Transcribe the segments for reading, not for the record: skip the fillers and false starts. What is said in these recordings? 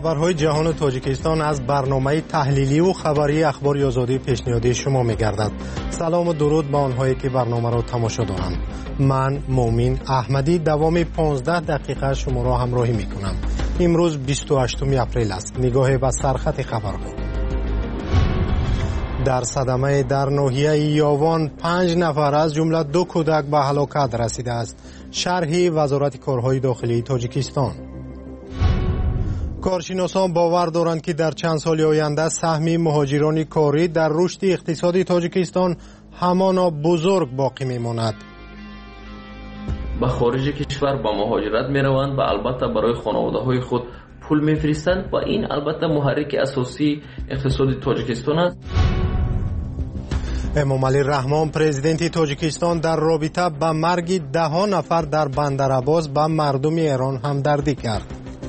خبرهای جهان تاجیکستان از برنامه تحلیلی و خبری اخبار آزادی پیشنهادی شما می‌گردد. سلام و درود به آنهایی که برنامه را تماشا دارند. من مومین احمدی دوام 15 دقیقه شما را همراهی می‌کنم. امروز 28 اپریل است. نگاه به سرخط خبرها. در صدمه در ناحیه یاوان 5 نفر از جمله 2 کودک به هلاکت رسیده است. شرح وزارت کارهای داخلی تاجیکستان. کارشناسان باور دارند که در چند سال آینده سهم مهاجران کاری در رشد اقتصادی تاجیکستان همانا بزرگ باقی میماند. به خارج کشور با مهاجرت میروند و البته برای خانواده های خود پول میفرستند و این البته محرک اساسی اقتصادی تاجیکستان است. امامعلی رحمان پرزیدنت تاجیکستان در رابطه به مرگ 10 نفر در بندرعباس به مردم ایران همدردی کرد.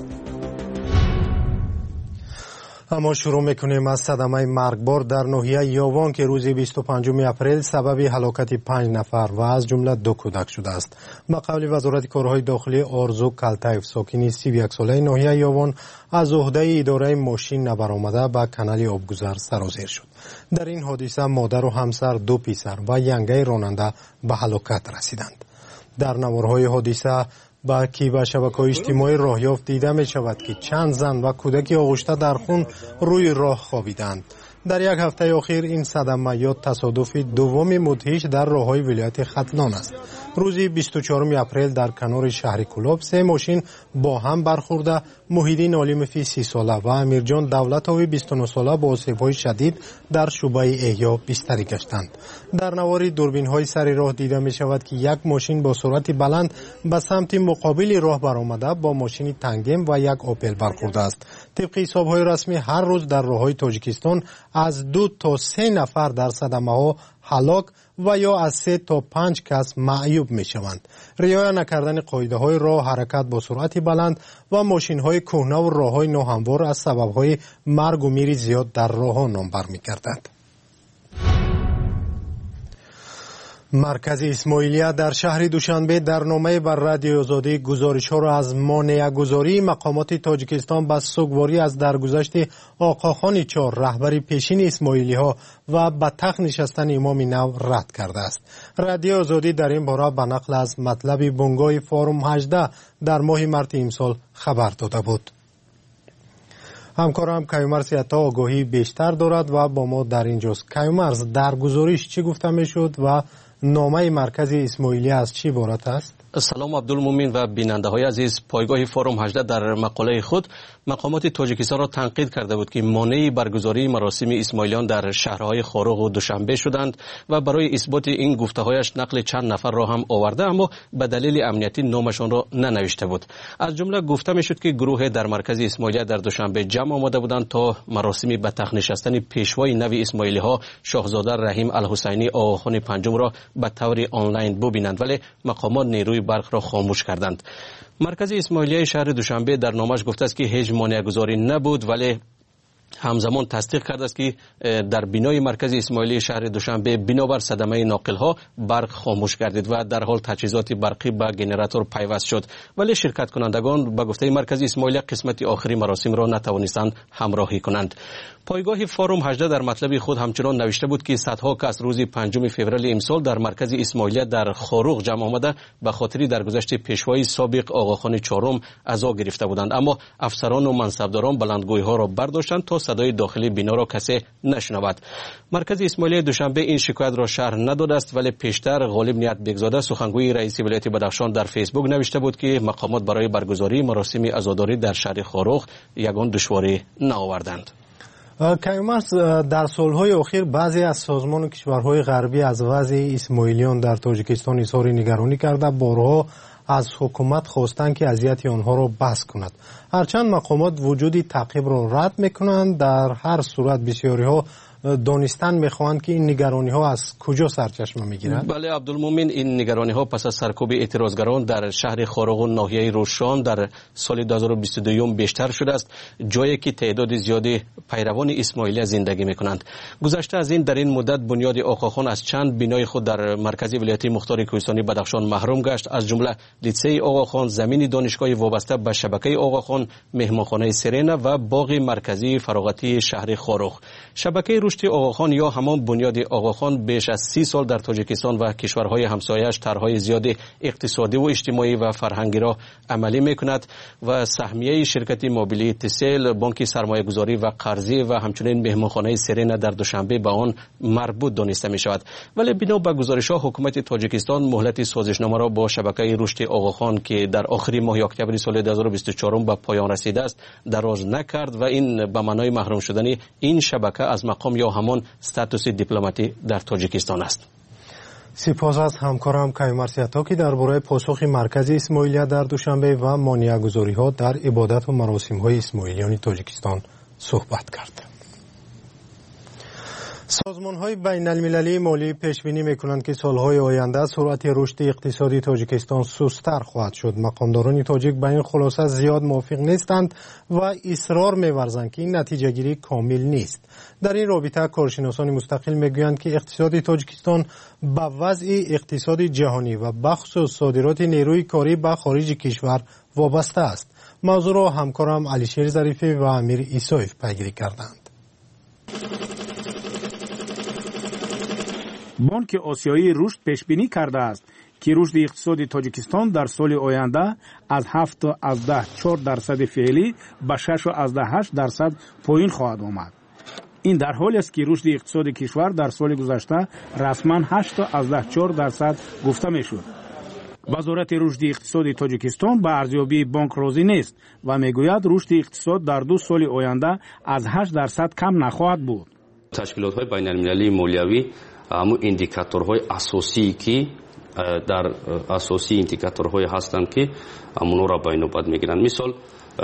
اما شروع میکنیم از صدمه مرگبار در ناحیه یاوان که روز 25 اپریل سبب هلاکت 5 نفر و از جمله 2 کودک شده است. به قول وزارت کارهای داخلی آرزو کلتایف ساکن 31 ساله ناحیه یاوان از عهده اداره ماشین نبرآمده به کانال آبگذر سرازیر شد. در این حادثه مادر و همسر 2 پسر و ینگه راننده به هلاکت رسیدند. در نوارهای حادثه با شبکه‌های اجتماعی راه یافت دیده می شود که چند زن و کودکی آغشته در خون روی راه خوابیدند. در یک هفته اخیر این صدمه یا تصادف دوم مدهش در راههای ولایت ختلان است. روز 24 اپریل در کنار شهر کلاب 3 ماشین با هم برخورده محیدین علیمفی 30 ساله و امیرجان دولتوی 29 ساله با آسیب‌های شدید در شعبه احیا بستری گشتند. در نوار دوربین‌های سر راه دیده می شود که یک ماشین با سرعت بلند به سمت مقابل راه برآمده با ماشین تنگم و یک اوپل برخورده است. طبق حساب‌های رسمی هر روز در راه‌های تاجیکستان از 2 تا 3 نفر در صدمه‌ها هلاک و یا از 3 تا 5 کس معیوب می شوند. رعایت نکردن قاعده‌های راه، حرکت با سرعت بلند و ماشین‌های کهنه و راه‌های ناهموار از سبب‌های مرگ و میر زیاد در راه‌ها نام برمی‌گردد. مرکز اسماعیلیه در شهر دوشنبه در نامه بر رادیو آزادی گزارش‌ها را از مانع‌گذاری مقامات تاجیکستان به سوگواری از درگذشت آقاخان 4 رهبر پیشین اسماعیلی‌ها و به تخت نشستن امام نو رد کرده است. رادیو آزادی در این باره به نقل از مطلب بنگاه فارم 18 در ماه مارس امسال خبر داده بود. همکارم کیومرث عطا آگاهی بیشتر دارد و با ما در اینجاست. کیومرث، در گزارش چی گفته میشد و نامه مرکز اسماعیلیه از چی عبارت است؟ سلام عبدالمومن و بیننده های عزیز. پایگاه فارم 18 در مقاله خود مقامات تاجیکستان را تنقید کرده بود که مانع برگزاری مراسم اسماعیلیان در شهرهای خاروق و دوشنبه شدند و برای اثبات این گفته‌هایش نقل چند نفر را هم آورده، اما به دلیل امنیتی نامشان را ننوشته بود. از جمله گفته میشد که گروه در مرکز اسماعیلیه در دوشنبه جمع آمده بودند تا مراسم به تخت نشستن پیشوای نو اسماعیلی‌ها شاهزاده رحیم الحسینی آقاخان پنجم را به طور آنلاین ببینند، ولی مقامات نیروی برق را خاموش کردند. مرکز اسماعیلیه شهر دوشنبه در نامش گفته است که هیچ مانع‌گذاری نبود، ولی همزمان تصدیق کرده است که در بینای مرکز اسماعیلی شهر دوشنبه بنابر صدمه ناقل‌ها برق خاموش گردید و در حال تجهیزات برقی به گنراتور پیوست شد، ولی شرکت کنندگان به گفته مرکز اسماعیلی قسمت آخری مراسم را نتوانستند همراهی کنند. پایگاه فارم 18 در مطلب خود همچنان نوشته بود که صدها کس روز 5 فوریه امسال در مرکز اسماعیلیه در خاروق جمع آمده به خاطر درگذشت پیشوای سابق آقاخان 4 عزا گرفته بودند، اما افسران و منصبداران بلندگوی‌ها را برداشتند تا صدای داخلی بنا را کسی نشنود. مرکز اسماعیلیه دوشنبه این شکایت را شرح نداده است، ولی پیشتر غالب نیت بگزاده سخنگوی رئیس ولایت بدخشان در فیسبوک نوشته بود که مقامات برای برگزاری مراسم عزاداری در شهر خاروق یگان دشواری نآوردند. کیومرث، در سالهای اخیر بعضی از سازمان کشورهای غربی از وضع اسماعیلیان در تاجیکستان اظهار نگرانی کرده، بارها از حکومت خواستند که اذیت آنها را بس کند. هرچند مقامات وجود تعقیب را رد میکنند، در هر صورت بسیاری ها دانستن میخواهند که این نگرانی ها از کجا سرچشمه میگیرد؟ بله عبدالمومن، این نگرانی ها پس از سرکوب اعتراضگران در شهر خارق و ناحیه روشان در سال 2022 بیشتر شده است، جایی که تعداد زیادی پیروان اسماعیلی زندگی میکنند. گذشته از این در این مدت بنیاد آقاخان از چند بینای خود در مرکز ولایت مختار کوهستانی بدخشان محروم گشت، از جمله لیسه آقاخان، زمین دانشگاه وابسته به شبکه آقاخان، مهمانخانه سرینا و باغ مرکزی فراغتی شهر خارق. شبکه رشد آقاخان یا همان بنیاد آقاخان بیش از 30 سال در تاجیکستان و کشورهای همسایه‌اش طرح‌های زیاد اقتصادی و اجتماعی و فرهنگی را عملی میکند و سهمیه شرکت موبیلی تسل، بانک سرمایه‌گذاری و قرضی و همچنین مهمانخانه سرینا در دوشنبه به آن مربوط دانسته می شود. ولی بنا به گزارش‌ها حکومت تاجیکستان مهلت سازشنامه را با شبکه رشد آقاخان که در آخر ماه اکتبر سال 2024 به پایان رسیده است دراز نکرد و این به معنای محروم شدن این شبکه از مقام یا همان استاتوس دیپلماتی در تاجیکستان است. سپاس از همکارم کیومرث عطا که درباره پاسخ مرکز اسماعیلیه در دوشنبه و مانع‌گذاری‌ها در عبادت و مراسم‌های اسماعیلیان تاجیکستان صحبت کرد. سازمان‌های بین‌المللی مالی پیش‌بینی می‌کنند که سال‌های آینده سرعت رشد اقتصادی تاجیکستان سست‌تر خواهد شد. مقامداران تاجیک به این خلاصه زیاد موافق نیستند و اصرار می‌ورزند که این نتیجه‌گیری کامل نیست. در این رابطه کارشناسان مستقل می‌گویند که اقتصاد تاجیکستان به وضع اقتصاد جهانی و بخصوص صادرات نیروی کاری به خارج کشور وابسته است. موضوع را همکارم علیشیر ظریفی و امیر عیسایف پیگیری کردند. بانک آسیایی رشد پیش بینی کرده است که رشد اقتصادی تاجیکستان در سال آینده از 7.4% فعلی به 6.8% پایین خواهد آمد. این در حالی است که رشد اقتصادی کشور در سال گذشته رسما 8.4% گفته میشد. وزارت رشد اقتصادی تاجیکستان به ارزیابی بانک راضی نیست و میگوید رشد اقتصاد در 2 سال آینده از 8% کم نخواهد بود. تشکیلات‌های بین‌المللی مالیوی همون ایندیکاتورهای اساسی که در اساسی ایندیکاتورهای هستند که همون را بین‌الملل میگیرند. مثال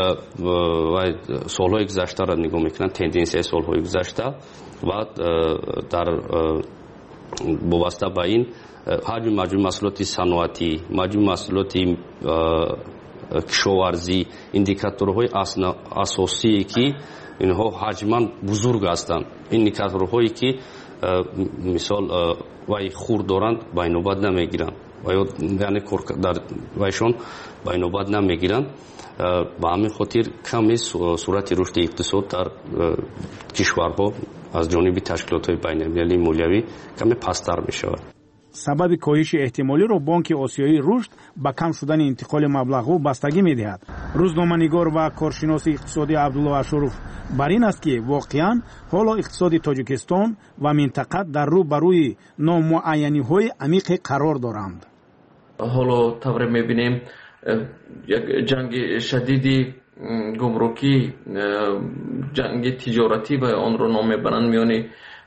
سالهای گذشته را نگاه میکنند، تندنسی سالهای گذشته و در وابسته به این حجم مجموع محصولات صنعتی، مجموع محصولات کشاورزی، ایندیکاتورهای اساسی که اینها حجما بزرگ هستند. ایندیکاتورهایی که مثال وای خورد دارند بین‌الملل نمیگیرند و یعنی در وایشون بین‌الملل نمیگیرند. به همین خاطر کمی صورت رشد اقتصاد در کشورها از جانب تشکیلات‌های بین‌المللی مالیوی کمی پست‌تر می‌شود. سبب کاهش احتمالی را بانک آسیایی رشد به کم شدن انتقال مبلغ‌ها بستگی می‌دهد. روزنامه‌نگار و کارشناس اقتصادی عبدالله اشرف بر این است که واقعاً حالا اقتصاد تاجیکستان و منطقه در رو بر روی نامعینی‌های عمیق قرار دارند. حالا طور می‌بینیم یک جنگ شدیدی گمرکی، جنگ تجارتی و آن را نام می‌برند میان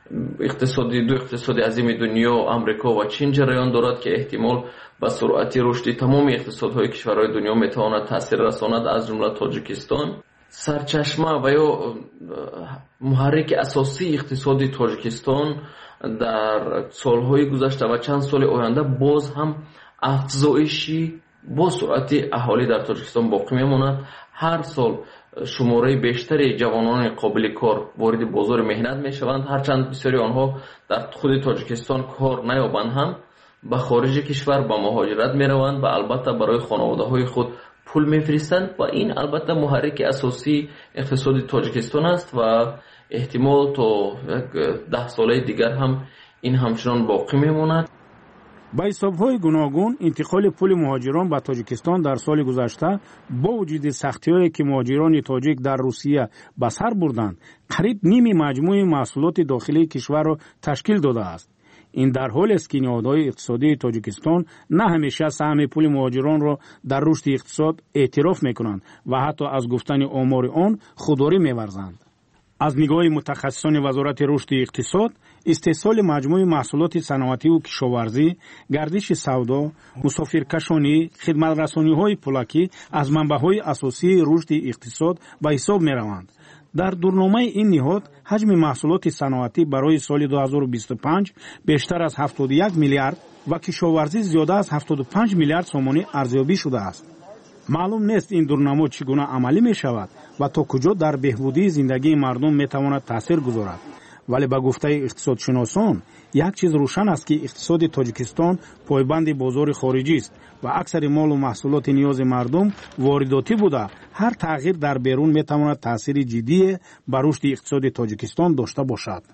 دو اقتصاد عظیم دنیا آمریکا و چین جریان دارد که احتمال به سرعت رشد تمام اقتصادهای کشورهای دنیا میتواند تاثیر رساند، از جمله تاجیکستان. سرچشمه و یا محرک اساسی اقتصاد تاجیکستان در سالهای گذشته و چند سال آینده باز هم افزایشی با سرعت اهالی در تاجیکستان باقی میماند. هر سال شماره بیشتری جوانان قابل کار وارد بازار مهنت میشوند، هرچند بسیاری آنها در خود تاجیکستان کار نیابند هم به خارج کشور به مهاجرت میروند و البته برای خانواده های خود پول میفرستند و این البته محرک اساسی اقتصاد تاجیکستان است و احتمال تا 10 ساله دیگر هم این همچنان باقی میماند. با حساب‌های گوناگون انتقال پول مهاجران به تاجیکستان در سال گذشته با وجود سختی‌هایی که مهاجران تاجیک در روسیه به سر بردند، قریب نیم مجموع محصولات داخلی کشور را تشکیل داده است. این در حالی است که نهادهای اقتصادی تاجیکستان نه همیشه سهم پول مهاجران را در رشد اقتصاد اعتراف می‌کنند و حتی از گفتن آمار آن خودداری می‌ورزند. از نگاه متخصصان وزارت رشد اقتصاد، استحصال مجموع محصولات صنعتی و کشاورزی، گردش سودا، مسافرکشانی، خدمت‌رسانی‌های پولاکی از منبع‌های اساسی رشد اقتصاد به حساب می‌روند. در دورنامه این نهاد حجم محصولات صنعتی برای سال 2025 بیشتر از 71 میلیارد و کشاورزی زیاده از 75 میلیارد سومانی ارزیابی شده است. معلوم نیست این دورنامه چگونه عملی می شود و تا کجا در بهبودی زندگی مردم می تواند تاثیر گذارد. ولی با گفته اقتصادشناسان یک چیز روشن است که اقتصاد تاجیکستان پایبند بازار خارجی است و اکثر مال و محصولات نیاز مردم وارداتی بوده. هر تغییر در بیرون می تواند تاثیر جدی بر رشد اقتصاد تاجیکستان داشته باشد.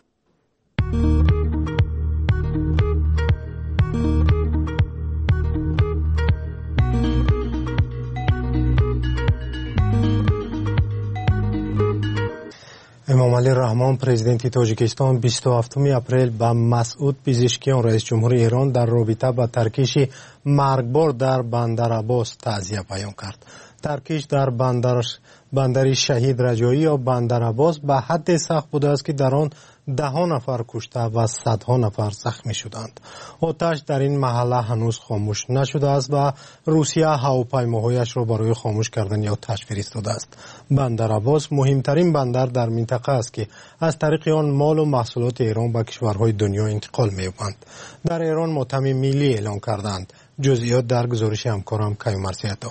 امامعلی رحمان پرزیدنت تاجیکستان 27 اپریل با مسعود پزشکیان رئیس جمهور ایران در رابطه با ترکیش مرگبار در بندر عباس تعزیه بیان کرد. ترکیش در بندر شهید رجایی یا بندر عباس به حد سخت بوده است که در آن 10 نفر کشته و صدها نفر زخمی شدند. آتش در این محله هنوز خاموش نشده است و روسیه هواپیماهایش را برای خاموش کردن آتش فرستاده است. بندر عباس مهمترین بندر در منطقه است که از طریق آن مال و محصولات ایران به کشورهای دنیا انتقال می‌یابند. در ایران ماتم ملی اعلان کردند. جزئیات در گزارش همکارم کیومرثی‌عطا.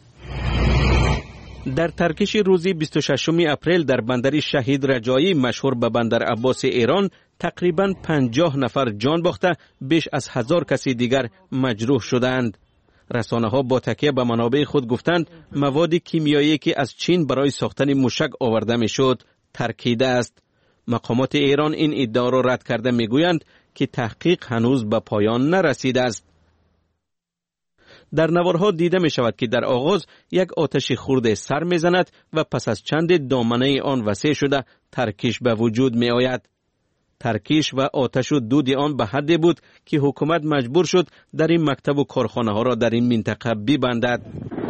در ترکیش روزی 26 اپریل در بندر شهید رجایی مشهور به بندر عباس ایران تقریباً 50 نفر جان باخته، بیش از 1000 کسی دیگر مجروح شدند. رسانه‌ها با تکیه به منابع خود گفتند مواد کیمیایی که از چین برای ساختن موشک آورده میشد ترکیده است. مقامات ایران این ادعا را رد کرده میگویند که تحقیق هنوز به پایان نرسیده است. در نوارها دیده می شود که در آغاز یک آتش خرد سر می زند و پس از چند دامنه آن وسیع شده ترکیش به وجود می آید. ترکیش و آتش و دود آن به حدی بود که حکومت مجبور شد در این مکتب و کارخانه ها را در این منطقه ببندد.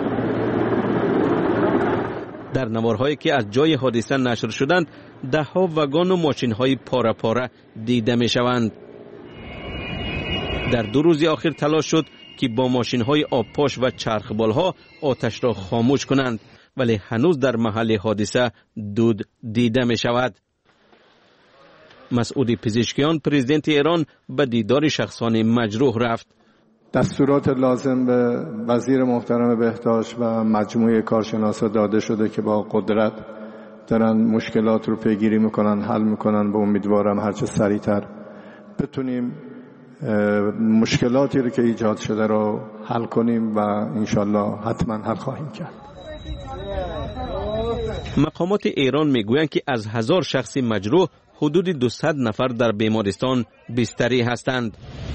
در نوارهایی که از جای حادثه نشر شدند 10 وگان و ماشین های پاره پاره دیده می شوند. در 2 روز آخر تلاش شد که با ماشین های آبپاش و چرخبال ها آتش را خاموش کنند، ولی هنوز در محل حادثه دود دیده می شود. مسعود پزشکیان پرزیدنت ایران به دیدار شخصان مجروح رفت. دستورات لازم به وزیر محترم بهداشت و مجموعه کارشناسا داده شده که با قدرت دارن مشکلات رو پیگیری میکنن، حل میکنن. به امیدوارم هرچه سریعتر بتونیم مشکلاتی رو که ایجاد شده رو حل کنیم و انشالله حتما حل خواهیم کرد. مقامات ایران میگویند که از 1000 شخص مجروح حدود 200 نفر در بیمارستان بستری هستند.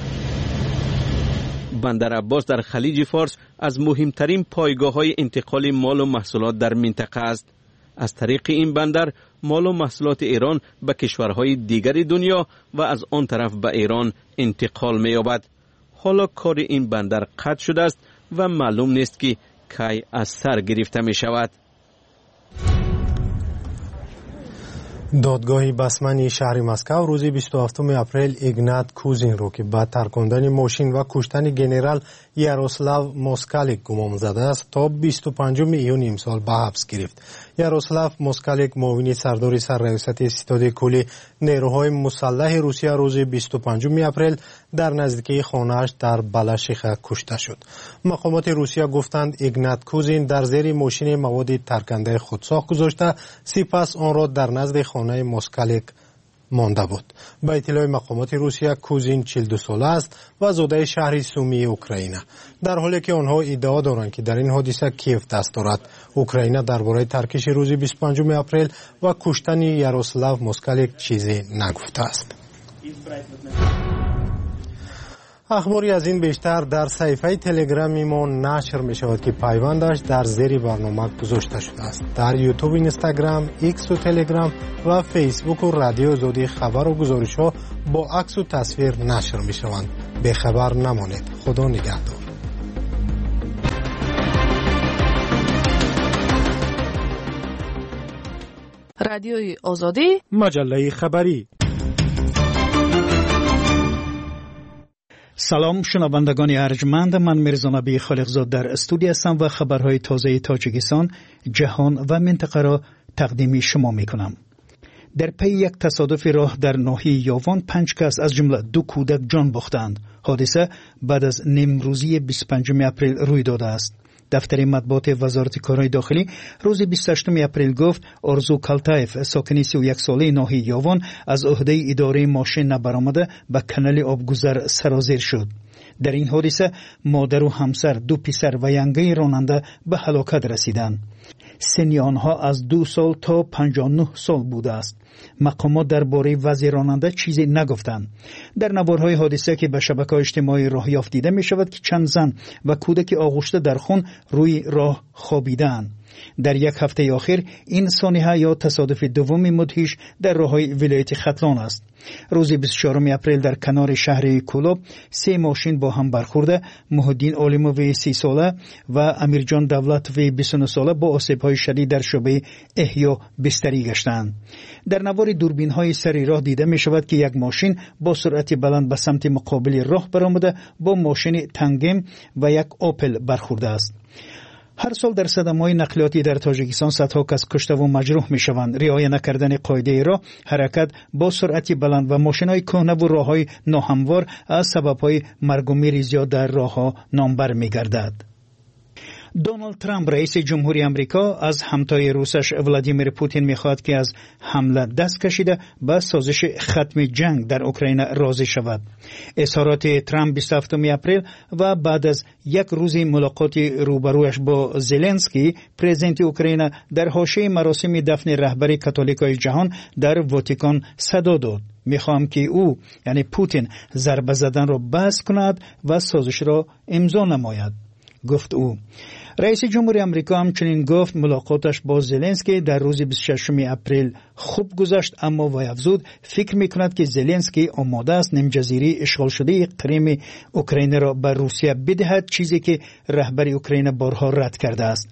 بندر عباس در خلیج فارس از مهمترین پایگاه‌های انتقال مال و محصولات در منطقه است. از طریق این بندر مال و محصولات ایران به کشورهای دیگر دنیا و از آن طرف به ایران انتقال می‌یابد. حالا کار این بندر قطع شده است و معلوم نیست که کی از سر گرفته می شود. دادگاه بسمنی شهر مسکو روز 27 اپریل ایگنات کوزین رو که با ترکاندن ماشین و کشتن گنرال یاروسلاو موسکالیک گمان زده است تا 25 ایون امسال به حبس گرفت. یاروسلاو موسکالیک معاون سردار سرریاست ستاد کلی نیروهای مسلح روسیه روز 25 اپریل در نزدیکی خانه‌اش در بلاشیخه کشته شد. مقامات روسیه گفتند ایگنات کوزین در زیر ماشین مواد ترکنده خودساخت گذاشته، سپس آن را در نزد خانه موسکالیک مانده بود. با اطلاع مقامات روسیه کوزین 42 ساله است و زاده شهر سومی اوکراین، در حالی که آنها ادعا دارند که در این حادثه کیف دست دارد. اوکراین درباره ترکش روز 25 اپریل و کشتن یاروسلاو موسکالیک چیزی نگفته است. اخباری از این بیشتر در صفحه تلگرامی ما نشر می شود که پیوندش در زیر برنامه گذاشته شده است. در یوتیوب، اینستاگرام، ایکس و تلگرام و فیسبوک و رادیو آزادی خبر و گزارش ها با عکس و تصویر نشر می شوند. به خبر نمانید. خدا نگهدار. رادیوی آزادی، مجله خبری. سلام شنوندگان ارجمند، من میرزا نبی خالقزاد در استودیو هستم و خبرهای تازه تاجیکستان، جهان و منطقه را تقدیم شما میکنم. در پی یک تصادف راه در ناحیه یاوان 5 کس از جمله 2 کودک جان باختند. حادثه بعد از نیمروزی 25 اپریل روی داده است. دفتر مطبوعات وزارت کارهای داخلی روز 28 اپریل گفت آرزو کالتایف ساکن 31 ساله ناحیه یاوان از عهده اداره ماشین نبرآمده به کانال آبگذر سرازیر شد. در این حادثه مادر و همسر، 2 پسر و ینگه راننده به هلاکت رسیدند. سن آنها از 2 سال تا 59 سال بوده است. مقامات درباره وضع راننده چیزی نگفتند. در نوارهای حادثه که به شبکه‌های اجتماعی راه یافت دیده می شود که چند زن و کودک آغشته در خون روی راه خوابیدند. در یک هفته اخیر این سانحه یا تصادف دوم مدهش در راههای ولایت ختلان است. روز 24 اپریل در کنار شهر کولوب 3 ماشین با هم برخورده. محی‌الدین عالموی 30 ساله و امیرجان دولتوی 29 ساله با آسیب‌های شدید در شعبه احیا بستری گشتند. در نوار دوربین‌های سر راه دیده می‌شود که یک ماشین با سرعت بلند به سمت مقابل راه برآمده با ماشین تانگم و یک اوپل برخورده است. هر سال در صدمه‌های نقلیاتی در تاجیکستان صدها کس کشته و مجروح می‌شوند. رعایت نکردن قاعده راه، حرکت با سرعت بلند و ماشین‌های کهنه و راه‌های ناهموار از سبب‌های مرگ و میر زیاد در راه‌ها نامبر می‌گردد. دونالد ترامپ رئیس جمهوری امریکا از همتای روسش ولادیمیر پوتین می‌خواهد که از حمله دست کشیده به سازش ختم جنگ در اوکراین راضی شود. اظهارات ترامپ 27 اپریل و بعد از یک روز ملاقات روبرویش با زلنسکی پرزیدنت اوکراین در حاشیه مراسم دفن رهبر کاتولیکای جهان در واتیکان صدا داد: میخوام که او یعنی پوتین ضربه زدن را بس کند و سازش را امضا نماید، گفت او. رئیس جمهوری امریکا همچنین گفت ملاقاتش با زلنسکی در روز 26 اپریل خوب گذشت، اما وی افزود فکر میکند که زلنسکی آماده است نیم جزیره اشغال شده کریم اوکراین را به روسیه بدهد، چیزی که رهبر اوکراین بارها رد کرده است.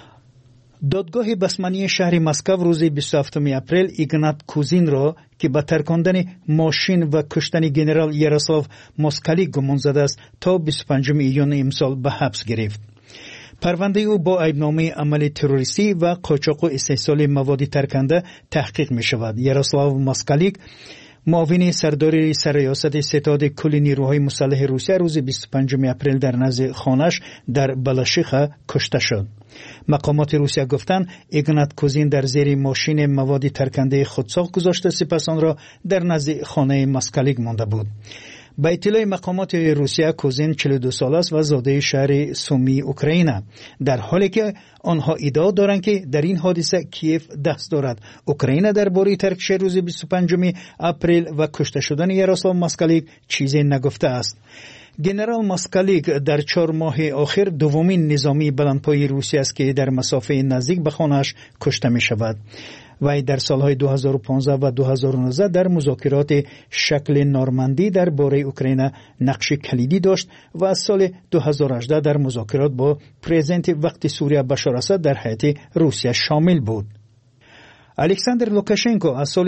دادگاه بسمانی شهر مسکو روز 27 اپریل ایگنات کوزین را که به ترکاندن ماشین و کشتن ژنرال یاروسلاو ماسکالیک گمان زده است تا 25 ایون امسال به حبس گرفت. پرونده او با ایبنامه عمل تروریستی و قاچاق و استحصال مواد ترکنده تحقیق می شود. یاروسلاو ماسکالیک معاون سردار سرریاست ستاد کل نیروهای مسلح روسیه روز 25 اپریل در نزد خانه‌اش در بلاشیخه کشته شد. مقامات روسیه گفتند ایگنات کوزین در زیر ماشین مواد ترکنده خودساخت گذاشته، سپس آن را در نزد خانه ماسکالیک مانده بود. با اطلاع مقامات روسیه کوزین 42 ساله است و زاده شهر سومی اوکراین، در حالی که آنها ادعا دارند که در این حادثه کیف دست دارد. اوکراین درباره ترکش روز 25 اپریل و کشته شدن یاروسلاو ماسکالیک چیزی نگفته است. ژنرال ماسکالیک در 4 ماه آخر دومین نظامی بلندپایه روسیه است که در مسافه نزدیک به خانه‌اش کشته می شود. وی در سالهای 2015 و 2019 در مذاکرات شکل نورماندی درباره اوکراین نقش کلیدی داشت و از سال 2018 در مذاکرات با پرزیدنت وقت سوریه بشار اسد در هیئت روسیه شامل بود. الکساندر لوکاشنکو از سال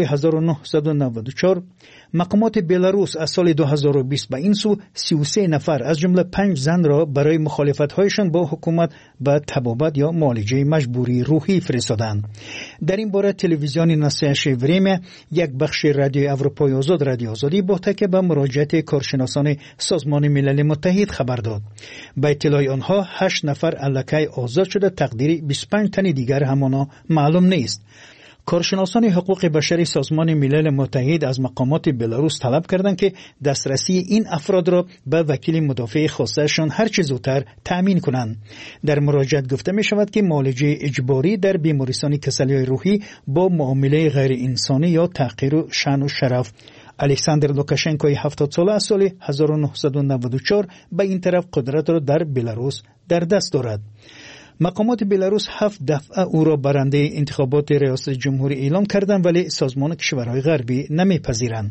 1994، مقامات بلاروس از سال 2020 به این سو 33 نفر از جمله 5 زن را برای مخالفت‌هایشان با حکومت به تبابت یا معالجه مجبوری روحی فرستادند. در این باره تلویزیون ناسیش وریمه، یک بخش رادیو اروپای آزاد رادیو آزادی با تکیه به مراجعت کارشناسان سازمان ملل متحد خبر داد. به اطلاع آنها 8 نفر الکی آزاد شده، تقدیر 25 تن دیگر همانا معلوم نیست. کارشناسان حقوق بشری سازمان ملل متحد از مقامات بلاروس طلب کردند که دسترسی این افراد را به وکیل مدافع خاصه‌شان هر چه زودتر تأمین کنند. در مراجعت گفته می شود که معالجه اجباری در بیمارستان کسلی‌های روحی با معامله غیر انسانی یا تحقیر و شأن و شرف. الکساندر لوکاشنکوی 70 ساله از سال 1994 به این طرف قدرت را در بلاروس در دست دارد. مقامات بلاروس 7 دفعه او را برنده انتخابات ریاست جمهوری اعلام کردند، ولی سازمان کشورهای غربی نمیپذیرند.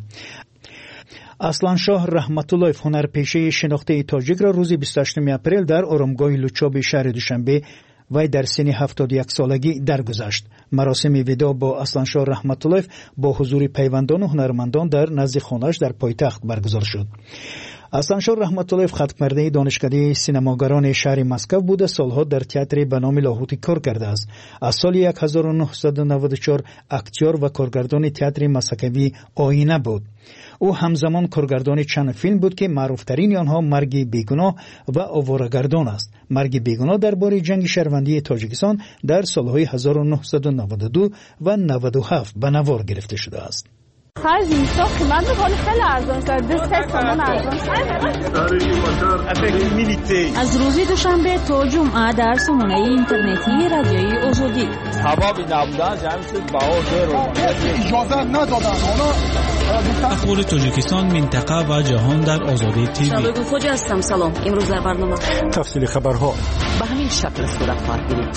اصلانشاه رحمت الله هنرپیشه شناخته تاجیک را روز 28 اپریل در آرامگاه لوچاب شهر دوشنبه وی در سن 71 سالگی درگذشت. مراسم وداع با اصلانشاه رحمت الله با حضور پیوندان و هنرمندان در نزد خانه‌اش در پایتخت برگزار شد. حسنشاه رحمت الله خطمرده دانشکده سینماگران شهر مسکو بوده. سالها در تئاتر به نام لاهوتی کار کرده است. از سال 1994 اکتور و کارگردان تئاتر مسکوی آینه بود. او همزمان کارگردان چند فیلم بود که معروفترین آنها مرگ بیگناه و آواره‌گردان است. مرگ بیگناه درباره جنگ شهروندی تاجیکستان در سالهای 1992 و 97 به نوار گرفته شده است. خرج اینستا قیمت می‌کنه خیلی ارزان شده. 2 تومان ارزان شده. از روز دوشنبه تا جمعه در سامانه اینترنتی رادیوی آزادی. سبب نبودن جمعیت باور رو اجازه ندادن. اخبار تاجیکستان، منطقه و جهان در آزادی تیوی. شباب خوجا هستم. سلام. امروز در برنامه تفصیل خبرها به همین شکل صورت خواهد گرفت.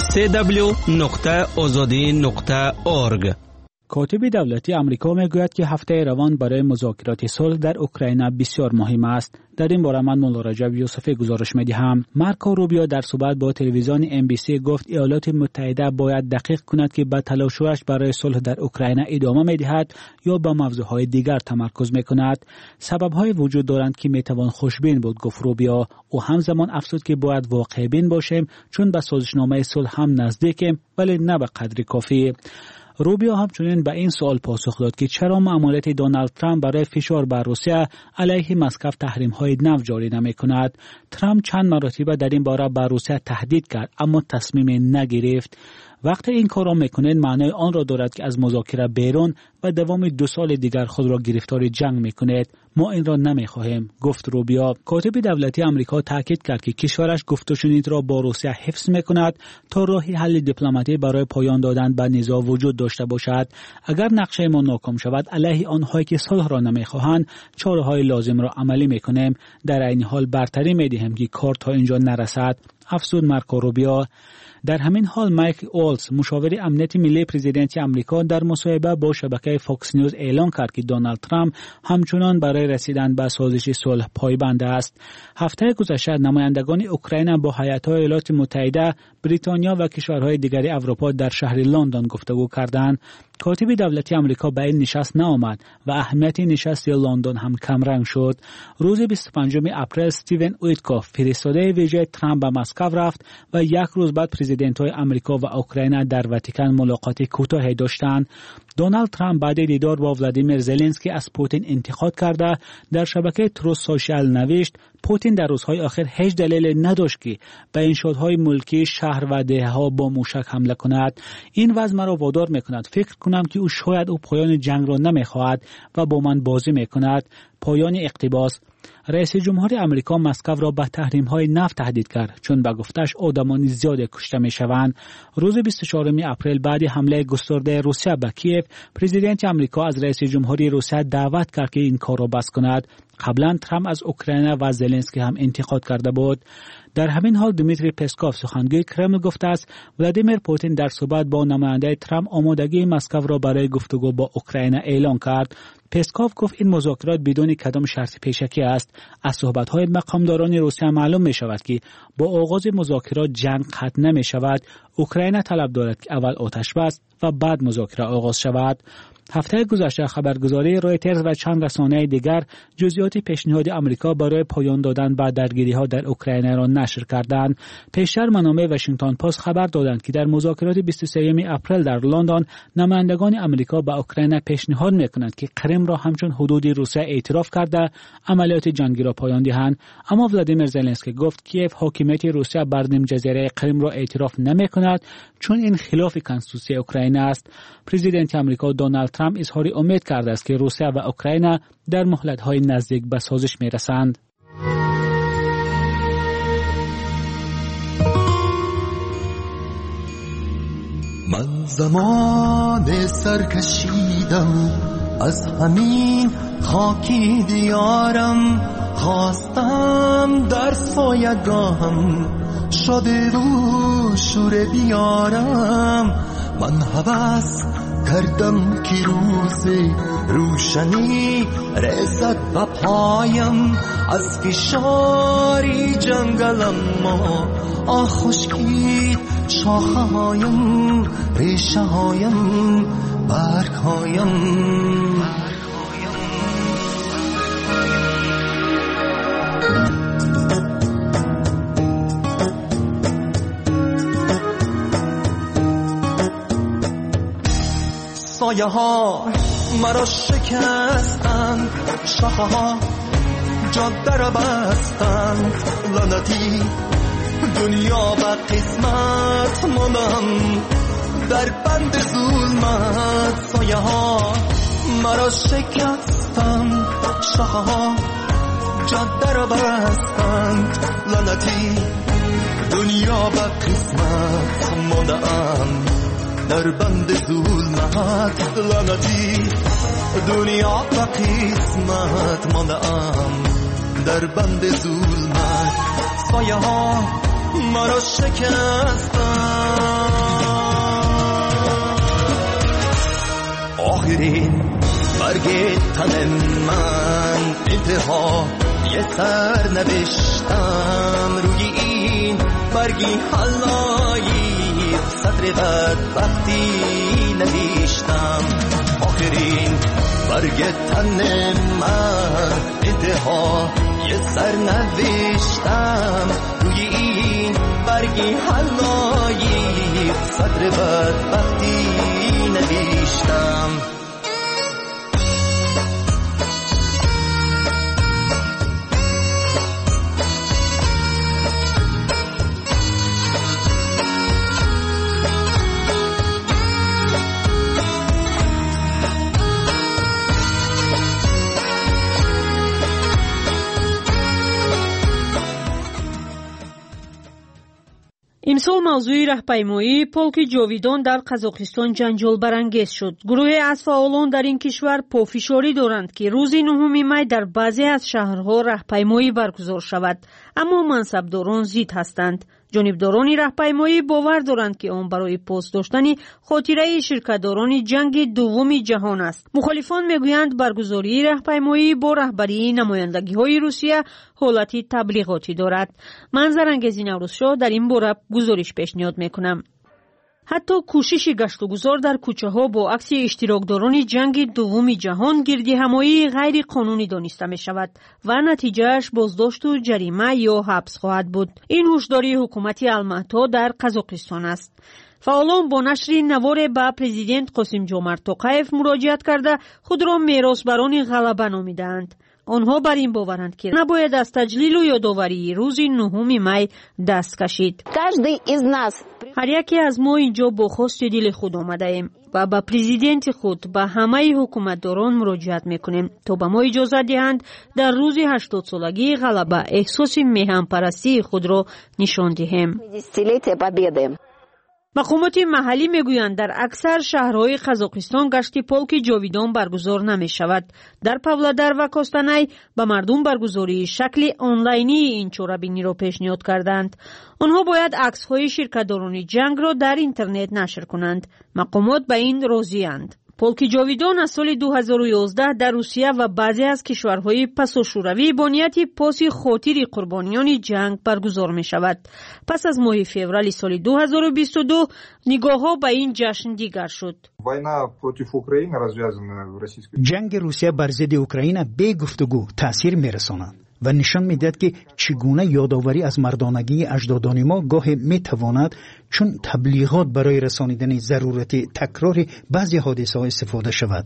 www.azadi.org. کاتب دولتی آمریکا میگوید که هفته روان برای مذاکرات صلح در اوکراین بسیار مهم است. در این باره من مولا رجب یوسفی گزارش می‌دهم. مارکو روبیو در صحبت با تلویزیون MBC گفت ایالات متحده باید دقیق کند که به تلاش‌هایش برای صلح در اوکراین ادامه می‌دهد یا به موضوعهای دیگر تمرکز می‌کند. سبب‌های وجود دارند که می‌توان خوشبین بود، گفت روبیو. او همزمان افزود که باید واقع‌بین باشیم چون به سازشنامه صلح هم نزدیکیم ولی نه به قدر کافی. روبیو همچنین به این سوال پاسخ داد که چرا مأموریت دونالد ترامپ برای فشار بر روسیه علیه مسکو تحریم‌های نو جاری نمی‌کند. ترامپ چند مرتبه در این باره بر روسیه تهدید کرد اما تصمیم نگرفت. وقتی این کار را میکنید معنای آن را دارد که از مذاکره بیرون و دوام 2 سال دیگر خود را گرفتار جنگ میکنید. ما این را نمیخواهیم، گفت روبیو. کاتب دولتی آمریکا تاکید کرد که کشورش گفت و شنید را با روسیه حفظ میکند تا راهی حل دیپلماتی برای پایان دادن به نزاع وجود داشته باشد. اگر نقشه ما ناکام شود علیه آنهایی که صلح را نمیخواهند چاره‌های لازم را عملی میکنیم. در این حال برتری میدهیم که کار تا اینجا نرسد، افزود مارکو روبیو. در همین حال مایک اولز مشاور امنیت ملی پرزیدنت آمریکا در مصاحبه با شبکه فاکس نیوز اعلام کرد که دونالد ترامپ همچنان برای رسیدن به سازش صلح پایبند است. هفته گذشته نمایندگان اوکراین با هیئت‌های ایالات متحده، بریتانیا و کشورهای دیگر اروپا در شهر لندن گفتگو کردند. کاتب دولتی آمریکا به این نشست نآمد و اهمیت نشست لندن هم کمرنگ شد. روز 25 اپریل استیون اویتکوف فرستاده ویژه ترامپ به مسکو رفت و یک روز بعد پرزیدنت‌های آمریکا و اوکراین در واتیکان ملاقات کوتاهی داشتند. دونالد ترامپ بعد دیدار با ولادیمیر زلنسکی از پوتین انتقاد کرده در شبکه تروس سوشال نوشت پوتین در روزهای آخر هیچ دلیل نداشت که به انشاءهای ملکی شهر و دهه‌ها با موشک حمله کند. این وضع مرا وادار می‌کند فکر کنم که او شاید پایان جنگ را نمی‌خواهد و با من بازی می‌کند. پایان اقتباس. رئیس جمهور آمریکا مسکو را به تحریم‌های نفت تهدید کرد چون به گفتش آدمان زیاد کشته می‌شوند. روز 24 اپریل بعد حمله گسترده روسیه به کیف، پرزیدنت آمریکا از رئیس جمهوری روسیه دعوت کرد که این کار را بس کند. قبلا ترامپ از اوکراین و زلنسکی هم انتقاد کرده بود. در همین حال دمیتری پسکوف سخنگوی کرمل گفته است ولادیمیر پوتین در صحبت با نماینده ترامپ آمادگی مسکو را برای گفتگو با اوکراین اعلام کرد. پسکوف گفت این مذاکرات بدون کدام شرط پیشکی است. از صحبت‌های مقامداران روسیه معلوم می‌شود که با آغاز مذاکرات جنگ ختم نمی‌شود. اوکراین طلب دارد که اول آتش بس و بعد مذاکره آغاز شود. هفته گذشته خبرگزاری رویترز و چند رسانه دیگر جزئیات پیشنهاد آمریکا برای پایان دادن به درگیری‌ها در اوکراین را نشر کردند. پیشتر منابع واشنگتن پست خبر دادند که در مذاکرات 23 اپریل در لندن نمایندگان آمریکا به اوکراین پیشنهاد می‌کنند که کریم را همچون حدود روسیه اعتراف کرده عملیات جنگی را پایان دهند. اما ولادیمیر زلنسکی گفت کیف حاکمیت روسیه بر نیم جزیره کریم را اعتراف نمی‌کند چون این خلاف کنستیتوسی اوکراین است. پرزیدنت آمریکا دونالد ترامپ اظهار امید کرده است که روسیه و اوکراین در مهلت‌های نزدیک به سازش می‌رسند. من زمان سرکشیدم از همین خاکی دیارم، خواستم در سایگاهم شده رو شور بیارم. من هوس کردم که روز روشنی رسد به پایم، از فشاری جنگلم ما خشکید شاخه هایم، ریشه هایم، برگ هایم. سایه ها مرا شکستند، شاخه ها جاده را بستند، لعنتی دنیا و قسمت ماندم در بند ظلمت. سایه ها مرا شکستند، شاخه ها جاده را بستند، لعنتی دنیا و قسمت ماندم در بند ظلمت. لعنتی دنیا و قسمت ماندم در بند ظلمت. سایه ها مرا شکستند. آخرین برگ تن من انتها یه سر نوشتم، روی این برگی حلایی سطر بدبختی نوشتم. آخرین برگ تن من انتها یه سر نوشتم، روی این برگی حلایی سطر بدبختی نوشتم. امسال موضوع راهپیمایی полк جاویدان در قزاقستان جنجال برانگیز شد. گروهی از فعالان در این کشور پافشاری دارند که روز 9 می در بعضی از شهرها راهپیمایی برگزار شود، اما منصبداران ضد هستند. جانبداران راهپیمایی باور دارند که آن برای پاس داشتن خاطره شرکتداران جنگ دوم جهان است. مخالفان میگویند برگزاری راهپیمایی با رهبری نمایندگی‌های روسیه حالتی تبلیغاتی دارد. منظرانگیز نوروزشاه در این باره گزارش پیشنهاد میکنم. حتی کوشش گشت و گذار در کوچه ها با عکس اشتراکداران جنگ دوم جهان گردی همایی غیر قانونی دانسته می شود و نتیجهش بازداشت و جریمه یا حبس خواهد بود. این هشداری حکومت الماتا در قزاقستان است. فعالان با نشر نوار به پرزیدنت قاسم جمعت توقیف مراجعت کرده خود را میراثبران غلبه نامیدند. آنها بر این باورند که نباید از تجلیل و یادآوری روز 9 می دست کشید. هر یکی از ما اینجا با خواست دل خود آمده ایم و با پرزیدنت خود به همه حکومتداران مراجعت میکنیم تا به ما اجازه دهند در روز 80 سالگی غلبه احساس میهن‌پرستی خود را نشان دهیم. مقامات محلی میگویند در اکثر شهرهای قزاقستان گشت полk جاویدان برگزار نمی شود. در پاولادار و کوستانای به مردم برگزاری شکل آنلاینی این چوره‌بینی را پیشنهاد کردند. آنها باید عکس‌های شرکتداران جنگ را در اینترنت نشر کنند. مقامات به این راضی‌اند. полk جاویدان از سال 2011 در روسیه و بعضی از کشورهای پساشوروی با نیت پاس خاطر قربانیان جنگ برگزار می شود. پس از ماه فوریه سال 2022 نگاه‌ها به این جشن دیگر شد. جنگ روسیه بر ضد اوکراین بی گفتگو تأثیر می‌رساند و نشان می‌دهد که چگونه یادآوری از مردانگی اجدادان ما گاهی می‌تواند چون تبلیغات برای رسانیدن ضرورت تکرار بعضی حادثه‌ها استفاده شود.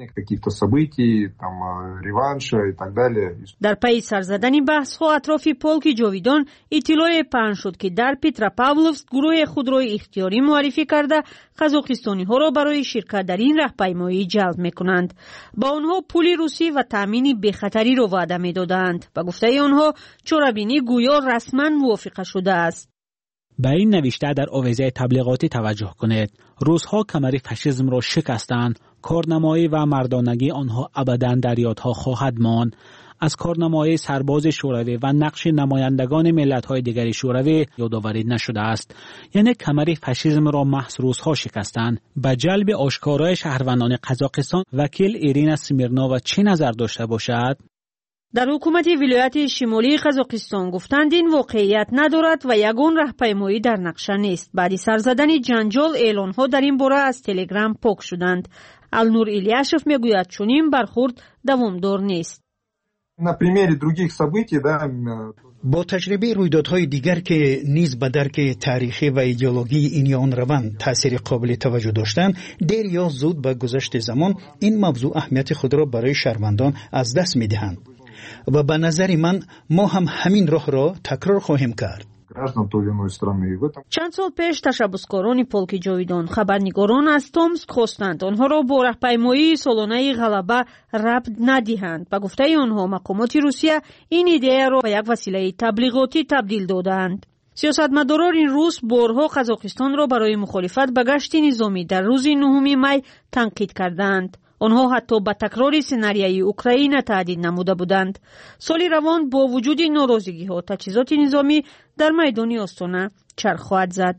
در پی سرزدن بحث‌ها اطراف полk جاویدان اطلاع پخش شد که در پیتراپاولوسک گروه خود را اختیاری معرفی کرده قزاقستانی‌ها را برای شرکت در این راهپیمایی جلب می‌کنند. با آنها پول روسی و تامین بی‌خطری را وعده می‌دادند. به گفته آنها چوره‌بینی گویا رسما موافقه شده است. به این نوشته در آویزه تبلیغاتی توجه کنید. روس‌ها کمر فاشیسم را شکستند. کارنمایی و مردانگی آنها ابداً در یادها خواهد ماند. از کارنمای سرباز شوروی و نقش نمایندگان ملت‌های دیگر شوروی یادآوری نشده است. یعنی کمر فاشیسم را محض روس‌ها شکستند. به جلب آشکارای شهروندان قزاقستان وکیل ایرینا سمیرنووا چه نظر داشته باشد؟ در حکومت ولایت شمالی قزاقستان گفتند این واقعیت ندارد و یگان راهپیمایی در نقشه نیست. بعد سرزدن جنجال اعلان‌ها در این باره از تلگرام پاک شدند. النور الیاشف میگوید چنین برخورد دوامدار نیست. با تجربه رویدادهای دیگر که نیز به درک تاریخی و ایدئولوژی این یا آن روند تاثیر قابل توجه داشتند، دیر یا زود به گذشت زمان این موضوع اهمیت خود را برای شهروندان از دست می‌دهند و به نظر من ما هم همین راه را تکرار خواهیم کرد. چند سال پیش تشبسکاران полки جاویدان خبرنگاران از تومسک خواستند آنها را با راهپیمایی سالانه غلبه ربط ندهند. به گفته آنها مقامات روسیه این ایده را به یک وسیله تبلیغاتی تبدیل دادند. سیاستمداران این روز بارها قزاقستان را برای مخالفت به گشت نظامی در روز 9 می تنقید کردند. آنها حتی به تکرار سناریوی اوکراین تهدید نموده بودند. سال روان با وجود ناراضگی ها تجهیزات نظامی در میدان آستانه چرخ خواهد زد.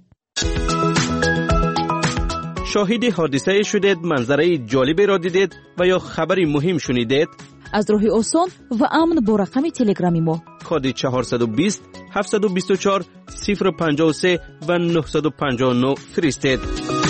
شاهد حادثه شدید، منظره جالبی را دیدید و یا خبری مهم شنیدید؟ از راه آسان و امن با رقم تلگرامی ما کد 420 724 053 و 959 فرستید.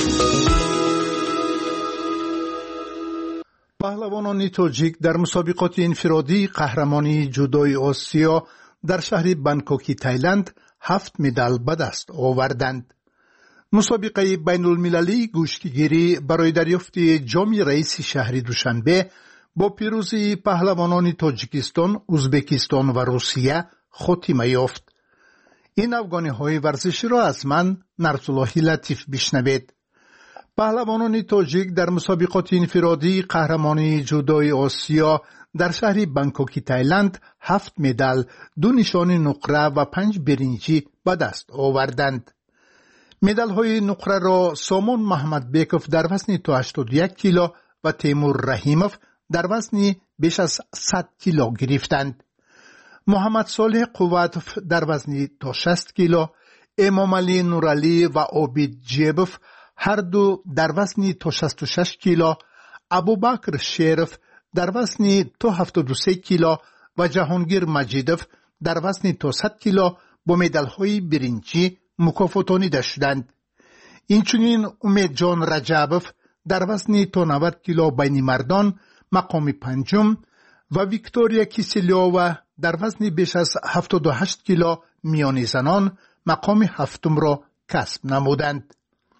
پهلوانان تاجیک در مسابقات انفرادی قهرمانی جودوی آسیا در شهر بانکوکی تایلند 7 مدال به دست آوردند. مسابقه بین المللی گوشتگیری برای دریافت جام رئیس شهر دوشنبه با پیروزی پهلوانان تاجیکستان، ازبکستان و روسیه خاتمه یافت. این افغانی‌های ورزشی را از من نرسالله لطیف بشنوید. پهلوانان تاجیک در مسابقات انفرادی قهرمانی جودوی آسیا در شهر بانکوکی تایلند 7 مدال، 2 نشان نقره و 5 برنجی به دست آوردند. مدال های نقره را سامان محمد بیکوف در وزن تا 81 کیلو و تیمور رحیموف در وزن بیش از 100 کیلو گرفتند. محمد صالح قواتوف در وزن تا 60 کیلو، امام علی نورالی و عابد جیبوف هر دو در وزن تا 66 کیلو، ابوبکر شریف در وزن تا 73 کیلو و جهانگیر مجیدوف در وزن تا 100 کیلو با مدال‌های برنجی مکافاتانیده شدند. اینچنین امید جان رجبوف در وزن تا 90 کیلو بین مردان مقام پنجم و ویکتوریا کیسلیووا در وزن بیش از 78 کیلو میان زنان مقام هفتم را کسب نمودند.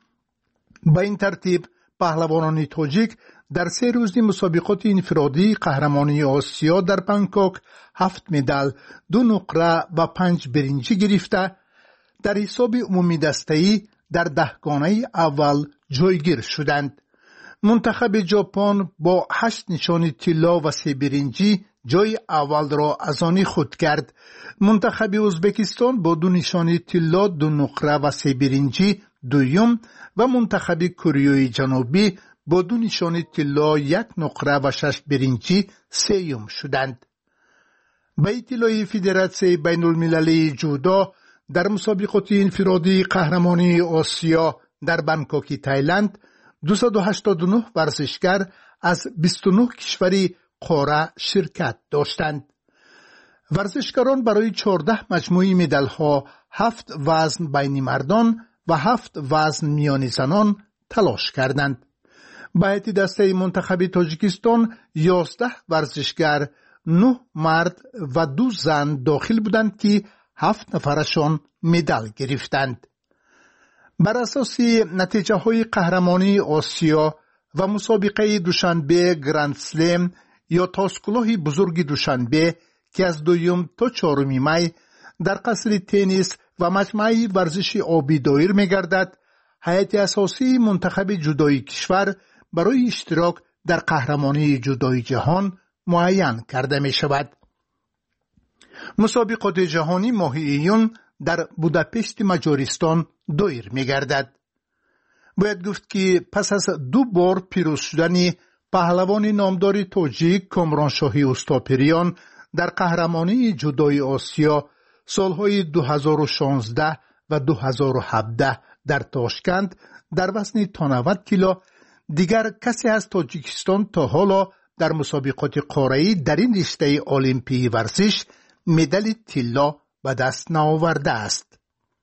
با این ترتیب پهلوانان تاجیک در 3 روز مسابقات انفرادی قهرمانی آسیا در بانکوک 7 مدال، 2 نقره و 5 برنجی گرفته در حساب عمومی دسته‌ای در 10 گانه اول جایگیر شدند. منتخب ژاپن با 8 نشان طلا و 3 برنجی جای اول را از آن خود کرد. منتخب ازبکستان با 2 نشان طلا، 2 نقره و 3 برنجی دوم و منتخب کره جنوبی با 2 نشان طلا، 1 نقره و 6 برنجی سوم شدند. به اطلاع فدراسیون بین المللی جودو در مسابقات انفرادی قهرمانی آسیا در بانکوکی تایلند 289 ورزشکار از 29 کشوری قاره شرکت داشتند. ورزشکاران برای 14 مجموعه مدال‌ها 7 وزن بین مردان و 7 وزن میان زنان تلاش کردند. به هیئت دسته منتخب تاجیکستان 11 ورزشکار، 9 مرد و 2 زن داخل بودند که 7 نفرشان مدال گرفتند. بر اساس نتیجه های قهرمانی آسیا و مسابقه دوشنبه گراند سلم یا تاسکلاه بزرگ دوشنبه که از 2 تا 4 می در قصر تنیس و مجمع ورزش آبی دایر می گردد، هیئت اساسی منتخب جودوی کشور برای اشتراک در قهرمانی جودوی جهان معین کرده می شود. مسابقات جهانی ماه ایون در بوداپشت مجارستان دایر می گردد. باید گفت که پس از 2 بار پیروز شدن پهلوان نامدار تاجیک کامرانشاهی استاپریان در قهرمانی جودوی آسیا سالهای 2016 و 2017 در تاشکند در وزن تا 90 کیلو، دیگر کسی از تاجیکستان تا حالا در مسابقات قاره‌ای در این رشته المپی ورزش مدال طلا به دست نآورده است.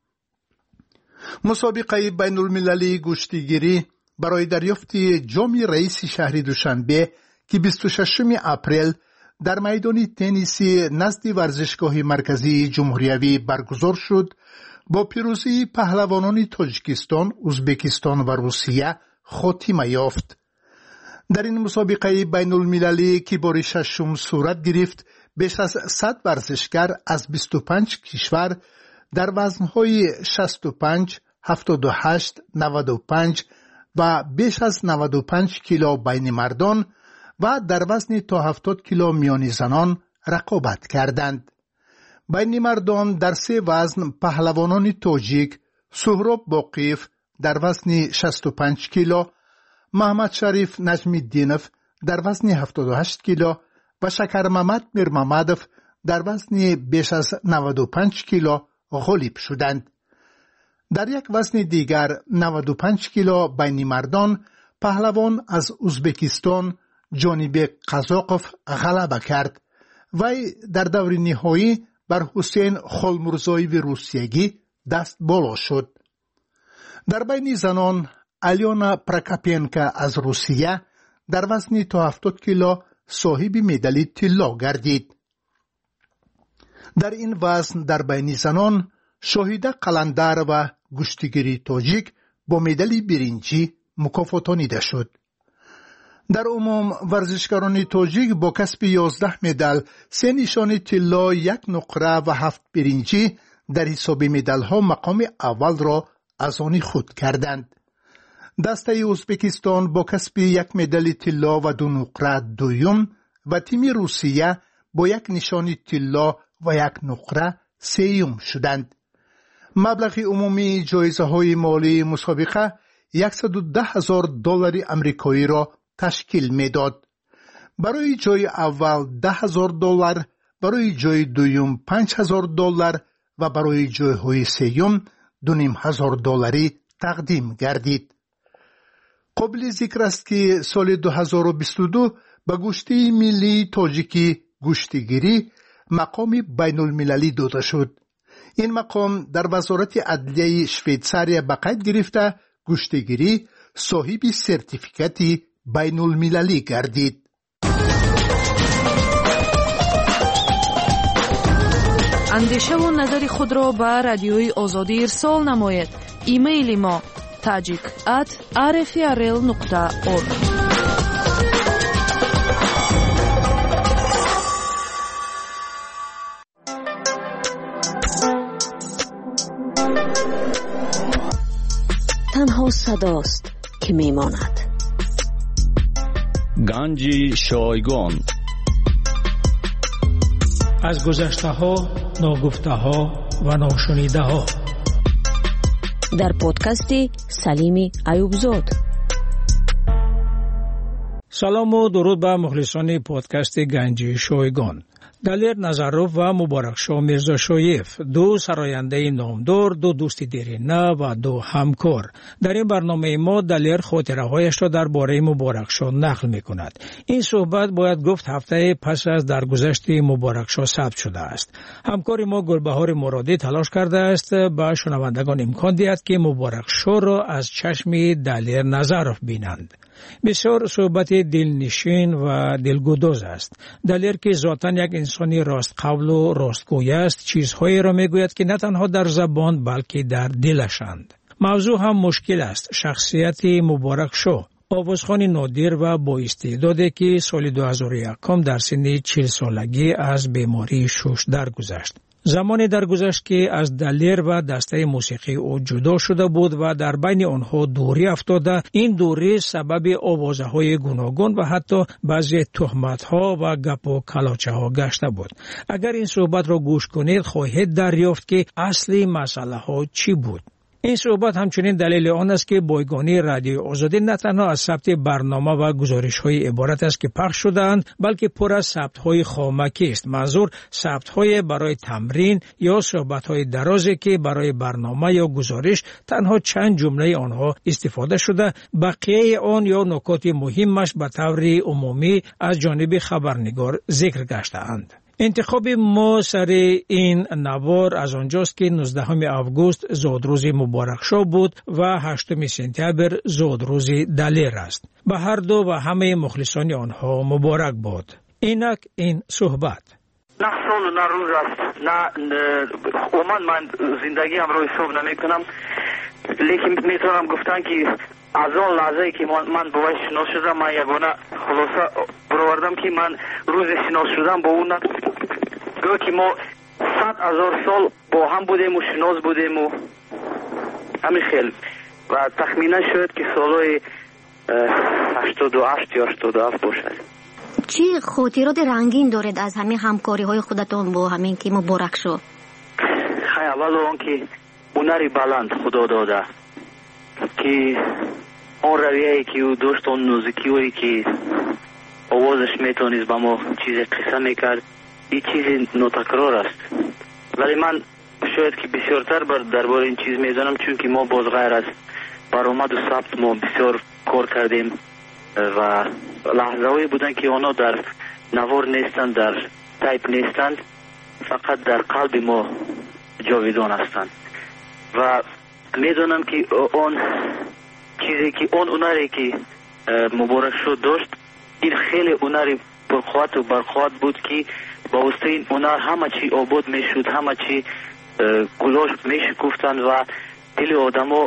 مسابقه بین المللی گوشتگیری برای دریافت جام رئیس شهر دوشنبه که 26 اپریل در میدان تنیسی نزد ورزشگاه مرکزی جمهوریوی برگزار شد با پیروزی پهلوانان تاجیکستان، ازبکستان و روسیه خاتمه یافت. در این مسابقه بین المللی که بار ششم صورت گرفت، بیش از 100 ورزشگر از 25 کشور در وزنهای 65 78 95 و بیش از 95 کیلو بین مردان و در وزن تا 70 کیلو میان زنان رقابت کردند. بین مردان در 3 وزن پهلوانان تاجیک سهراب باقیف در وزن 65 کیلو، محمد شریف نجم الدینов در وزن 78 کیلو و شکر محمد میرمحمدov در وزن بیش از 95 کیلو غالب شدند. در یک وزن دیگر 95 کیلو بین مردان پهلوان از ازبکستان جانبی قزاقov غلبه کرد و در دور نهایی بر حسین خالمرزاییو روسیگی دست بالا شد. در بین زنان الیانا پراکاپینکا از روسیه در وزن تا 70 کیلو صاحب مدال طلا گردید. در این وزن در بین زنان شاهیده قلندر و گشتیگیری تاجیک با مدال برنجی مکافاتانیده شد. در عموم ورزشکاران تاجیک با کسب 11 مدال، 3 نشان طلا، 1 نقره و 7 برنجی در حساب مدال ها مقام اول را از آن خود کردند. دسته ازبکستان با کسب 1 مدال طلا و 2 نقره دوم و تیم روسیه با 1 نشان طلا و 1 نقره سوم شدند. مبلغ عمومی جایزه های مالی مسابقه $110,000 امریکایی را تشکیل میداد. برای جای اول $10,000، برای جای دوم $5,000 و برای جای های سوم $2,500 تقدیم گردید. قابل ذکر است که سال 2022 به گشتی ملی تاجیکی گشتیگیری مقام بین المللی داده شد. این مقام در وزارت عدلیه شویتزاریا به قید گرفته گشتیگیری صاحب سرتیفیکاتی بین المللی گردید. اندیشه و نظر خود را به رادیوی آزادی ارسال نمایید. ایمیل ما tajik@rfrl.org. تنها صداست که میماند. گنج شایگان از گذشته ها، ناگفته ها و ناشنیده ها در پادکست سلیم ایوبزاد. سلام و درود به مخلصان پادکست گنج شایگان. دلیر نظروف و مبارکشاه میرزا شایف، 2 سراینده نامدار، 2 دوست دیرینه و 2 همکار. در این برنامه ما دلیر خاطره هایش را درباره مبارکشاه نقل می کند. این صحبت باید گفت هفته پس از درگذشت مبارکشاه ثبت شده است. همکار ما گلبهار مرادی تلاش کرده است به شنوندگان امکان دهد که مبارکشاه را از چشم دلیر نظروف بینند. بسیار صحبت دلنشین و دلگداز است. دلیر که ذاتاً یک انسانی راست قول و راستگوی است، چیزهایی را میگوید که نه تنها در زبان بلکه در دلشند. موضوع هم مشکل است. شخصیت مبارکشاه، آوازخوان نادر و با استعدادی که سال 2001 در سن 40 سالگی از بیماری شش درگذشت. زمانی درگذشت که از دلیر و دسته موسیقی او جدا شده بود و در بین آنها دوری افتاده. این دوری سبب آوازه های گوناگون و حتی بعضی تهمت ها و گپ و کلاچه ها گشته بود. اگر این صحبت را گوش کنید خواهید دریافت که اصلی مسئله ها چی بود. این صحبت همچنین دلیل آن است که بایگانی رادیو آزادی نه تنها از ثبت برنامه و گزارش‌های عبارت است که پخش شده‌اند، بلکه پر از ثبت‌های خامکی است. منظور ثبت‌های برای تمرین یا صحبت‌های درازی که برای برنامه یا گزارش تنها چند جمله آنها استفاده شده، بقیه آن یا نکات مهمش به طور عمومی از جانب خبرنگار ذکر گشته‌اند. انتخاب ما سر این نوار از آنجاست که 19 آگوست زادروز مبارکشاه بود و 8 سپتامبر زادروز دلیر است. به هر دو و همه مخلصان آنها مبارک باد. اینک این صحبت نه سال و نه روز است، نه عموما من زندگی هم رو حساب نمی کنم، لیکن میتونم گفتن که از آن لحظه که من با وی شناس شدم، من یگانه خلاصه برآوردم که من روز شناس شدم با اون گویا که ما 100,000 سال با هم بودیم و شناس بودیم و همین خیلی و تخمینا شد که سالهای 88 یا 87 باشد. چی خاطرات رنگین دارد از همین همکاری های خودتون با همین که مبارک شو؟ خیلی اول اون که هنری بلند خدا داده که اون رویه‌ای که او داشت، اون نوزیکی‌هایی که آوازش میتونست با ما چیز قصه میکرد، این چیز ناتکرار است. ولی من شاید که بسیارتر درباره این چیز میدانم، چون که ما باز غیر از برآمد و ثبت ما بسیار کار کردیم و لحظه‌هایی بودن که اونا در نوار نیستند، در تایپ نیستند، فقط در قلب ما جاویدان هستند. و میدونم که اون چیزی که اون هنری که مبارک شد داشت، این خیلی هنری پرقوت و برقوت بود که با واسطه این هنر همه چی آباد میشد، همه چی گلاش میشکفتند و دل آدما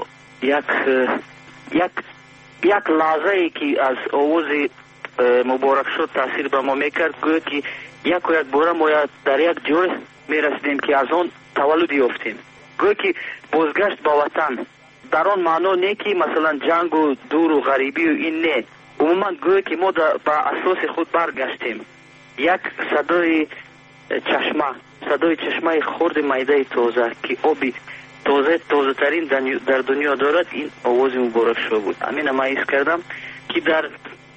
یک لحظه ای که از آواز مبارک شد تاثیر به ما میکرد، گویا که یک بار ما در یک جای میرسیدیم که از آن تولد یافتیم، گویا که بازگشت به وطن. در آن معنا نه که مثلا جنگ و دور و غریبی و این نه، عموما گویا که ما با اساس خود برگشتیم. یک صدای چشمه خرد میده تازه که آبی تازه ترین در دنیا دارد، این آواز مبارک شو بود. همین ما حس کردم که در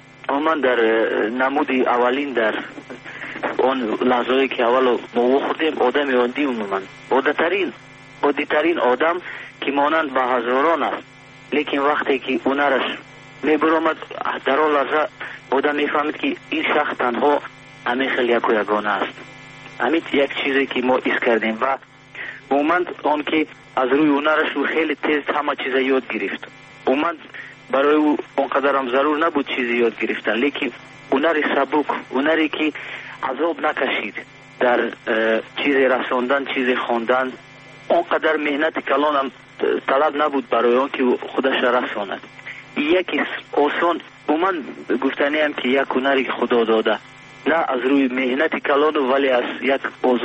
نمود اولین در اون لحظه‌ای که اول ما خوردیم آدم عادی، عموما عادی ترین آدم که مانند به هزاران است، لیکن وقتی که اونرش میبرامد در اون لحظه آدم میفهمید که این شخص تنها همین خیلی یک و یگانه است. همین یک چیزی که ما حس کردیم و عموما اون که از روی هنرش او خیلی تیز همه چیز یاد گرفت. عموما برای او اونقدر هم ضرور نبود چیزی یاد گرفتن، لیکن هنری سبک، هنری که عذاب نکشید در چیز رساندن، چیز خواندن، اونقدر مهنت کلان هم طلب نبود برای اون که خودش رساند. یکی آسان عموما گفتنی هم که یک هنری که خدا داده، نه از روی مهنت کلان ولی از یک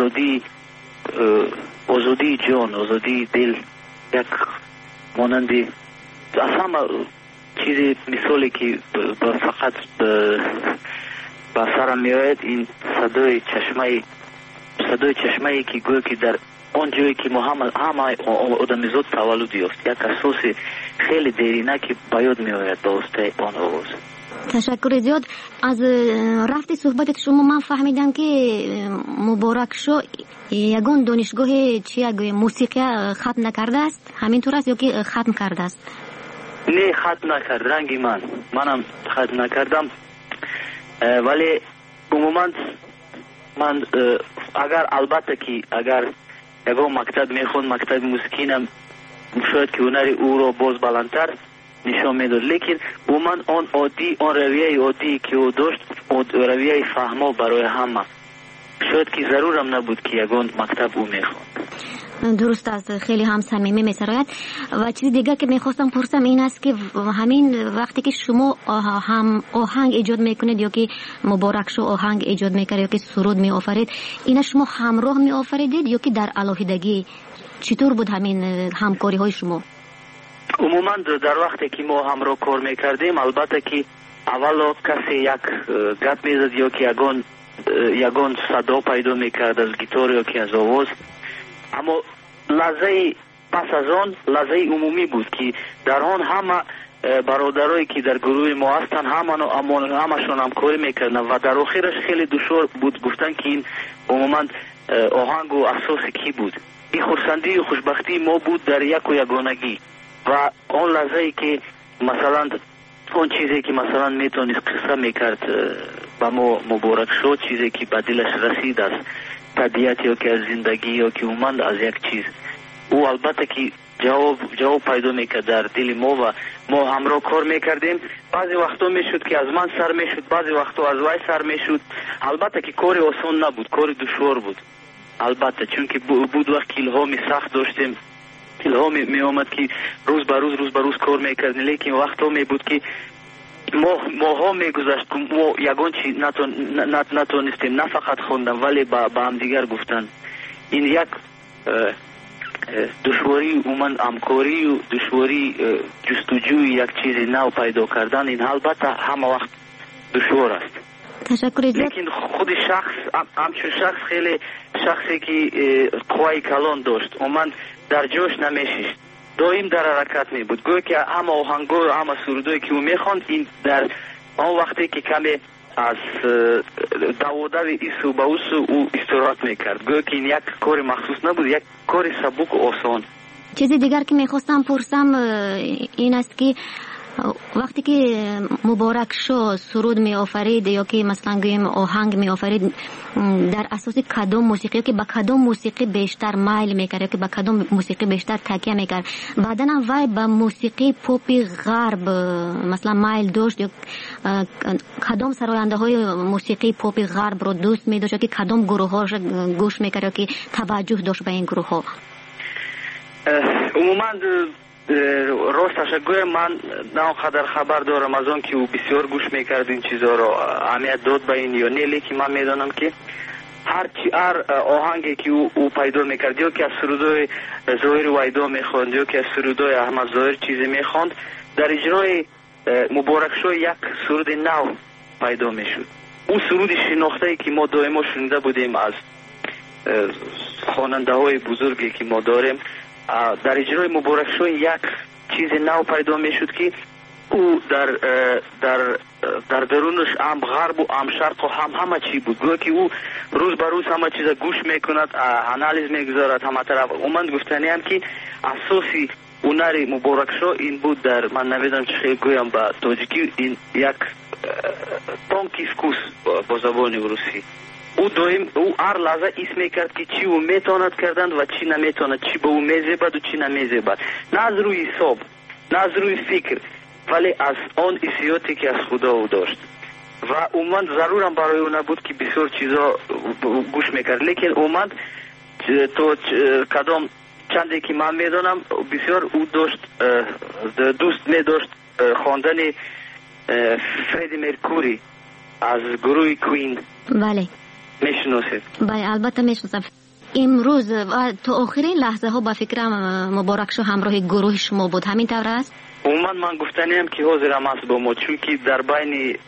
آزادی جان، آزادی دل، یک مانندی از همه چیزی مثالی که فقط به سرم میآید، این صدای چشمه که گویا که در اون جایی که ما همه آدمیزاد تولد یافت، یک اساس خیلی دیرینه که باید میآید به واسطه اون آواز. تشکر زیاد. از رفت صحبتت شما من فهمیدم که مبارک شو یگان دانشگاه موسیقی ختم نکرده است، همینطور است یا که ختم کرده است؟ نه، ختم نکرد. رنگی منم ختم نکردم، ولی عموما من البته که اگر یگان مکتب میخوند، مکتب موسیقی، شاید که هنری او رو باز بلندتر نشان میداد، لیکن عموما اون رویه عادی که او داشت، رویه فهما برای همه، شاید که ضرورم نبود که یگان مکتب او میخوند. درست است، خیلی هم صمیمی میسراید. و چیز دیگه که میخواستم پرسم این است که همین وقتی که شما هم آهنگ ایجاد میکنید یا که مبارک شو آهنگ ایجاد میکرد یا که سرود میآفرید، اینا شما همراه میآفریدید یا که در علاهیدگی؟ چطور بود همین همکاری های شما؟ عموما در وقتی که ما همراه کار میکردیم، البته که اول کسی یک گپ میزد یا که یگان صدا پیدا میکرد از گیتار یا که از آواز، اما لحظه پس از آن لحظه عمومی بود که در آن همه برادرایی که در گروه ما هستن همشون همکاری میکردن و در آخرش خیلی دشوار بود گفتن که این عموما آهنگ و اساس کی بود. این خرسندی و خوشبختی ما بود در یک و یگانگی و اون لحظه که مثلا اون چیزی که مثلا میتونید قصه میکرد با ما مبارک شد، چیزی که به دلش رسید از طبیعت یا که از زندگی یا که اومد از یک چیز، او البته که جواب پیدا میکرد در دل ما و ما همراه کار میکردیم. بعضی وقتا میشد که از من سر میشد، بعضی وقتا از وای سر میشد. البته که کار آسان نبود، کار دشوار بود البته، چون که بود وقت که الهام سخت داشتیم، الهام می آمد که روز به روز کار میکردیم، لیکن وقتا می بود که ماها میگذشت که ما یگان چی نتونستیم نه فقط خوندن ولی با هم دیگر گفتن. این یک دشواری اومن همکاری و دشواری جستجوی یک چیز نو پیدا کردن، این البته همه وقت دشوار است. لیکن خود همچون شخص خیلی شخصی که قوای کلان داشت، اومن در جوش نمیشیست، دائم در حرکت می بود. گویا که همه آهنگا و همه سرودایی که او میخواند، این در آن وقتی که کمی از دوادو ایسو با اوسو او استراحت میکرد. گویا که این یک کار مخصوص نبود، یک کار سبک و آسان. چیزی دیگر که میخواستم پرسم این است که وقتی که مبارک شو سرود می آفرید یا که مثلا گویم آهنگ می آفرید، در اساس کدام موسیقی که با کدام موسیقی بیشتر مایل میکرد یا که با کدام موسیقی بیشتر تکیه میکرد؟ بعداً هم وای با موسیقی پاپی غرب مثلا مایل داشت یا کدام سراینده های موسیقی پاپی غرب رو دوست می داشت یا که کدام گروه هاش گوش میکرد یا که توجه داشت به این گروه ها؟ عموما راستش گویم من نه قدر خبر دارم از آن که او بسیار گوش میکرد این چیزا رو، اهمیت داد به این یا نه، لیکن من میدانم که هر آهنگی که او پیدا میکرد یا که از سرودای ظاهر وایدا میخواند یا که از سرودای احمد ظاهر چیزی میخواند، در اجرای مبارک شو یک سرود نو پیدا میشد. اون سرود شناخته‌ای که ما دائما شنیده بودیم از خواننده های بزرگی که ما داریم، در اجرای مبارک شو یک چیز نو پیدا میشد که او در درونش هم غرب و هم شرق و همه چی بود. گویا که او روز به روز همه چیز گوش میکند، انالیز میگذارد همه طرف. من گفتنی هم که اساسی هنر مبارک شو این بود، در من نمیدونم چه گویم با تاجیکی، این یک تانکیسکوس با زبان روسی. او هر لحظه ایس میکرد که چی او میتواند کردند و چی نمیتواند، چی به او میزیبد و چی نمیزیبد، نه از روی حساب نه از روی فکر، ولی از آن حسیاتی که از خدا او داشت. و اومد ضرورم برای او نبود که بسیار چیزا گوش میکرد، لیکن اومد تو کدام چندی که من میدانم بسیار او داشت دوست میداشت خواندن فردی مرکوری از گروه کوین. بله میشناسید؟ بله البته میشناسم. امروز تو آخرین لحظه ها با فکرم مبارک شو همراه گروه شما بود، همین طور است؟ من گفتنیم که حاضرم است با ما، چون که در بین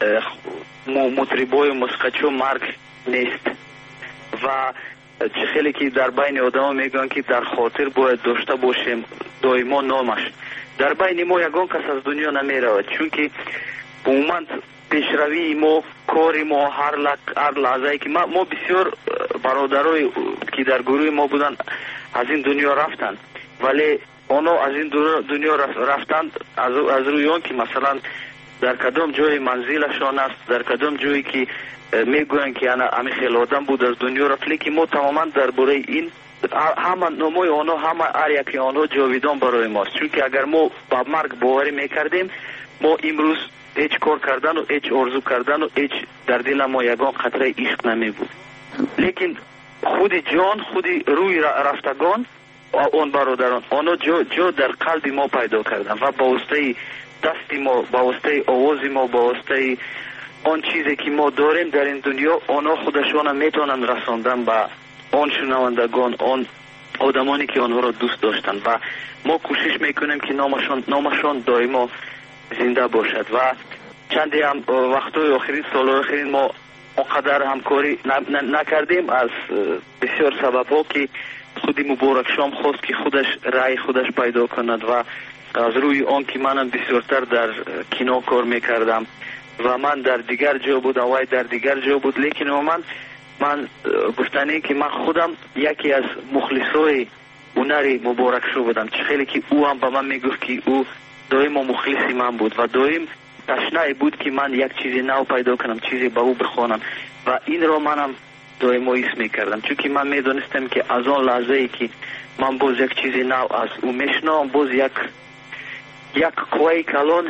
مطربای موسیقیچو مرگ نیست و چه خیلی که در بین آدم میگن که در خاطر باید داشته باشیم دائما نامش. در بین ما یگان کس از دنیا نمیرود، چون که عموما پیشروی ما، کاری ما، هر لحظه که ما بسیار برادرای که در گروه ما بودن از این دنیا رفتن، ولی اونا از این دنیا رفتن از روی اون که مثلا در کدام جای منزلشان است، در کدام جایی که میگوین که همه خیلی آدم بود از دنیا رفت، لیکن ما تماما درباره این همه نمای آنها، همه هر یکی آنها جاویدان برای ماست. چون که اگر ما با مرگ باوری میکردیم، ما امروز هیچ کار کردن و هیچ آرزو کردن و هیچ در دل ما یگان خطره عشق نمی بود. لیکن خود جان، خود روی رفتگان آن برادران، آنها جو در قلب ما پیدا کردن و با واسطه دستی ما، با واسطه آوازی ما، با واسطه آن چیزی که ما داریم در این دنیا، آنها خودشان میتونن رساندن به آن شنوندگان، آن آدمانی که آنها را دوست داشتن و ما کوشش میکنیم که نامشان دائما زنده باشد. و چندی هم وقتای آخرین، سال آخرین ما اونقدر همکاری نکردیم از بسیار سبب ها که خودی مبارک شام خواست که خودش رای خودش پیدا کند و از روی آن که منم بسیارتر در کینو کار میکردم و من در دیگر جا بود، وای در دیگر جا بود، لیکن من گفتنی که من خودم یکی از مخلصای هنر مبارک شو بودم. چه خیلی که او هم به من میگفت که او دائم مخلصی من بود و دائم تشنه بود که من یک چیزی نو پیدا کنم، چیزی به او بخوانم و این را منم دویمو ایس میکردم، چون که من میدونستم که از آن لحظه ای که من باز یک چیزی نو از او میشنم، باز یک قوی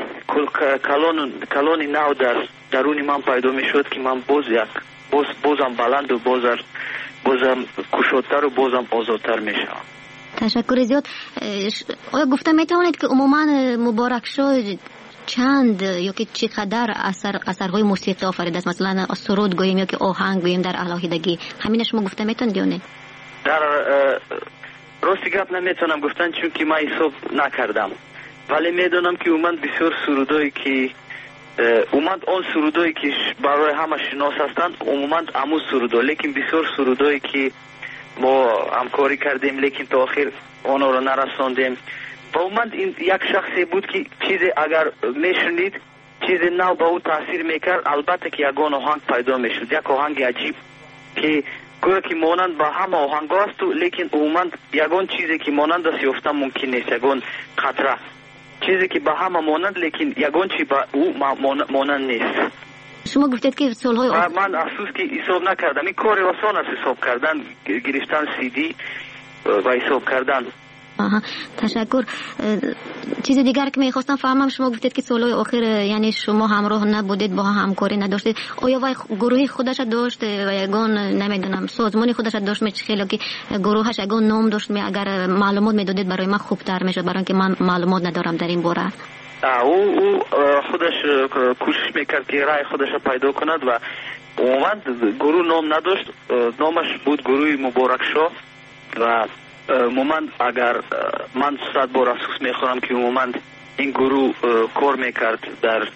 کلون نو در درون من پیدا میشد که من بازم بلند و بازم کشودتر و بازم آزادتر میشم. تشکر زیاد. آیا گفته میتوانید که عموما مبارک شو چند یا که چقدر اثرهای موسیقی آفریده است؟ مثلا سرود گوییم یا که آهنگ گوییم در علاهیدگی، همین شما گفته میتونید یا نه؟ در راستی گپ نمیتونم گفتن چون که من حساب نکردم، ولی میدونم که اومد بسیار سرودایی که آن سرودایی که برای همه شناس هستند اومد امو سرودا، لیکن بسیار سرودایی که ما همکاری کردیم لیکن تا آخر آنها رو نرساندیم. و اومد این یک شخصی بود که چیزی اگر میشنید چیزی نو به او تاثیر میکرد، البته که یگان آهنگ پیدا میشد، یک آهنگ عجیب که گویا که مانند به همه آهنگ است، لیکن اومد یگان چیزی که مانند است یافتن ممکن نیست، یگان قطره چیزی که به همه مانند لیکن یگان چی به او مانند نیست. شما گفتید که سالهای من افسوس که حساب نکردم، این کار آسان است حساب کردن، گرفتن CD و حساب کردن. تشکر. چیز دیگر که میخواستم فهمم، شما گفتید که سالهای آخر یعنی شما همراه نبودید، با همکاری نداشتید، آیا وای گروهی خودش داشت و یگان نمیدونم سازمانی خودش داشت میچ خیلی که گروهش یگان نام داشت، اگر معلومات میدادید برای من خوبتر میشد، برای اینکه من معلومات ندارم در این باره. او خودش کوشش میکرد که رای خودش پیدا کند و اومد گروه نام نداشت، نامش بود گروه مبارک شو و مومند اگر من 100 بار افسوس میخورم که مومند این گروه کار میکرد در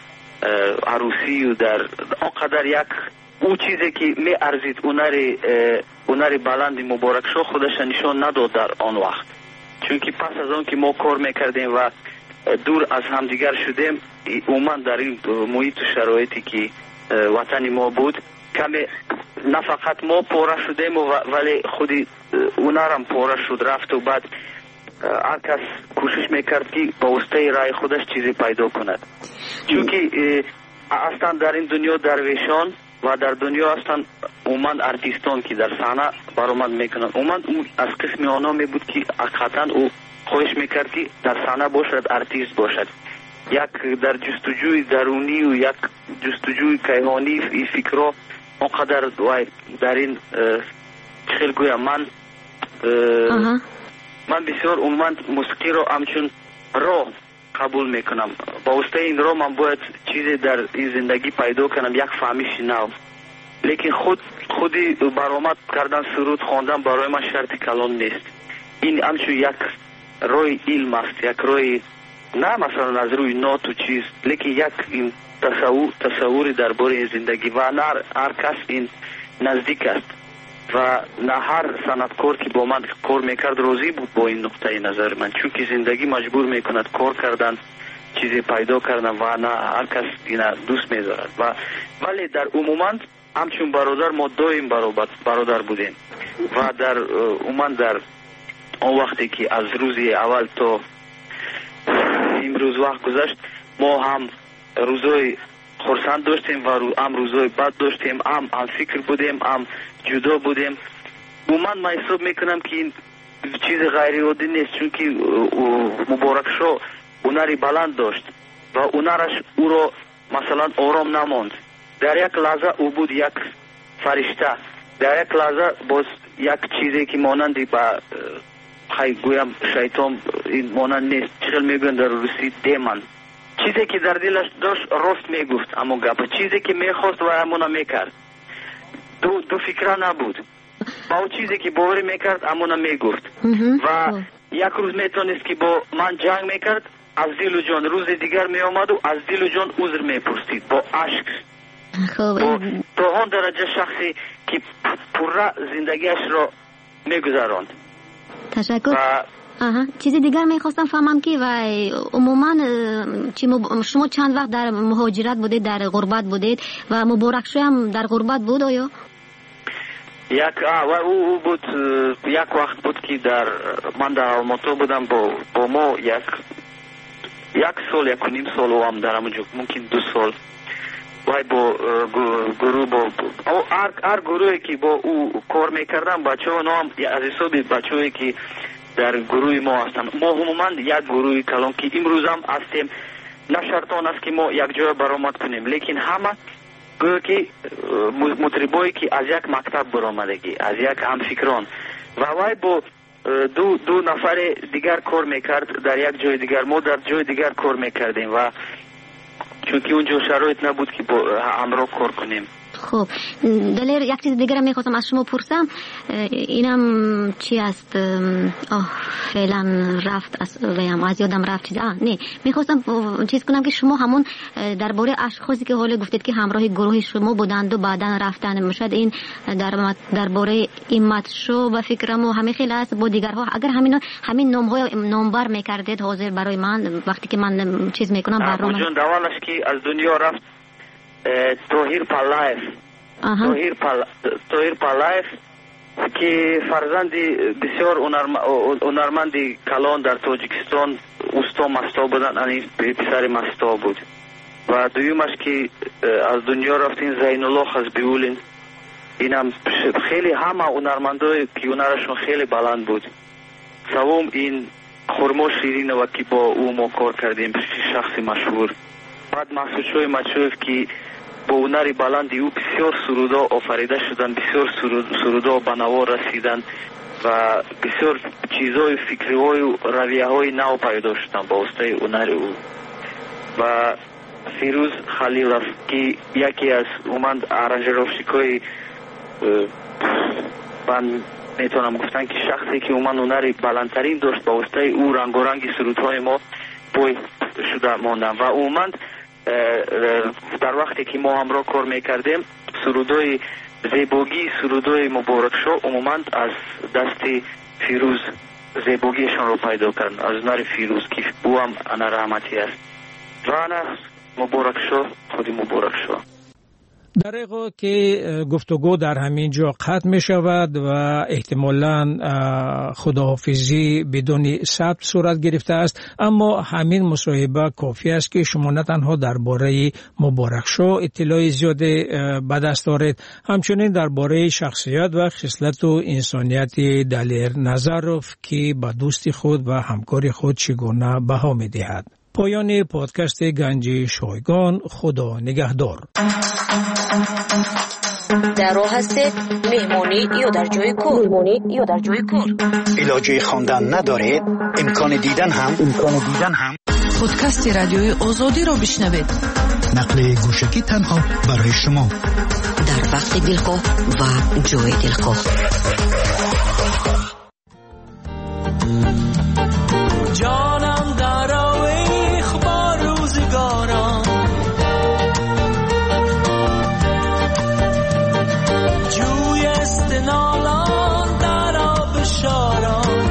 عروسی و در آنقدر یک او چیزی که می ارزید اونری بلند مبارک شو خودش نشان نداد در آن وقت، چون که پس از آن که ما کار میکردیم و دور از همدیگر شدیم، اومد در این محیط و شرایطی که وطن ما بود کمی نه فقط ما پاره شدیم ولی خودی اونارم پاره شد رفت و بعد هر کس کوشش میکرد که با واسطه رای خودش چیزی پیدا کند، چون که اصلا در این دنیا درویشان و در دنیا اصلا اومد ارتیستان که در صحنه برآمد میکنند، اومد از قسم آنها می بود که حقیقتا او خواهش میکرد که در صحنه باشد، ارتیست باشد، یک در جستجوی درونی و یک جستجوی کیهانی این فکرها اونقدر در این خیلی گویم من بسیار اومد موسیقی رو همچون راه قبول میکنم، با واسطه این راه من باید چیزی در این زندگی پیدا کنم، یک فهمیش نو، لیکن خودی برآمد کردن سرود خواندن برای من شرط کلان نیست، این همچون یک روی علم است، یک روی نه مثلا از روی نوت و چیز، لیکن یک این تصوری درباره این زندگی و نه هر کس این نزدیک است و نه هر صنعتکار که با من کار میکرد راضی بود با این نقطه نظر من، چون که زندگی مجبور میکند کار کردن، چیزی پیدا کردن و نه هر کس این دوست میدارد ولی در عموما همچون برادر ما دویم برادر بودیم و در عموما در اون وقتی که از روزی اول تا امروز وقت گذشت ما هم روزای خرسند داشتیم و هم روزای بد داشتیم، هم فکر بودیم، هم جدا بودیم. من حساب میکنم که این چیز غیر عادی نیست، چون که مبارک شو هنری بلند داشت و هنرش او رو مثلا آرام نماند، در یک لحظه او بود یک فرشته، در یک لحظه باز یک چیزی که مانندی با گویم شیطان این مانند نیست، چخل میگن در روسی دیمن، چیزی که در دلش داشت راست میگفت، اما گپ چیزی که میخواست و امونا میکرد، دو فکره نبود، با او چیزی که باور میکرد امونا میگفت و یک روز میتونست که با من جنگ میکرد، از دل و جان روز دیگر میامد و از دل و جان عذر میپرسید با عشق، تا آن درجه شخصی که پره زندگیش را میگذراند. تشکر. چیزی دیگر میخواستم فهمم که و عموما شما چند وقت در مهاجرت بودید، در غربت بودید و مبارک شو هم در غربت بود آیا؟ او بود یک وقت بود که من در آلماتا بودم با ما یک سال یک و نیم سال و هم در همونجا ممکن 2 سال وای با گروه با هر گروهی که با او کار میکردن بچه‌ها نام از حساب بچه‌ای که در گروه ما هستن. ما عموما یک گروه کلان که امروز هم هستیم، نه شرط آن است که ما یک جای برآمد کنیم، لیکن همه گویا که مطربایی که از یک مکتب برآمدگی، از یک همفکران و وای با دو نفر دیگر کار میکرد در یک جای دیگر، ما در جای دیگر کار میکردیم و چونکه اونجا شرایط نبود که با همراه کار کنیم. خب دلیر یک چیز دیگر میخواستم از شما پرسم، اینم چی است؟ فعلا رفت از یادم رفت چیز. نه میخواستم چیز کنم که شما همون درباره اشخاصی که حالا گفتید که همراه گروه شما بودند و بعدا رفتن، شاید این درباره ایمت شو و فکرم و همه خیلی است با دیگرها، اگر همین نامبر میکردید حاضر برای من وقتی که من چیز میکنم برنامه جون دوالش که از دنیا رفت توهیر پالایف که فرزندی بسیار هنرمندی کلان در تاجیکستان اوستا مستا بودن، یعنی پسر مستا بود. و دویمش که از دنیا رفتین زین الله خزبیولین، اینم خیلی همه هنرمندای که هنرشون خیلی بلند بود. سوم این خرما شیرین و که با او ما کار کردیم، شخص مشهور. بعد محسوس شوی مچوف که با هنر بلندی او بسیار سرودا آفریده شدن، بسیار سرودا به نوا رسیدن و بسیار چیزهای فکری های و رویه های نو پیدا شدن با واسطه هنر او. و فیروز خلیلوف که یکی از اومد ارنجروشیکای من میتونم گفتن که شخصی که اومد هنر بلندترین داشت با واسطه او رنگ و رنگ سرودهای ما پای شده ماندن و اومد در وقتی که ما همراه کار میکردیم سرودای زیباگی، سرودای مبارک شو عموما از دست فیروز زیباگیشان رو پیدا کردن، از هنر فیروز که او هم انا رحمتی است و انا مبارک شو، خودی مبارک شو. در حقیقت که گفتگو در همین جا قطع می شود و احتمالاً خداحافظی بدون ثبت صورت گرفته است، اما همین مصاحبه کافی است که شما نه تنها درباره مبارک شو اطلاع زیاد به دست دارید، همچنین درباره شخصیت و خصلت و انسانیت دلیر نظروف که به دوست خود و همکار خود چگونه بها می دهد. پایان پادکست گنج شایگان. خدا نگهدار. در راه هستید مهمانی یا در جای کار علاجه خواندن ندارید، امکان دیدن هم پادکست رادیوی آزادی را بشنوید. نقل گوشکی تنها برای شما در وقت دلخواه و جای دلخواه. جانم در آویخ با روزگارم، جوی استنالان در آب شارم،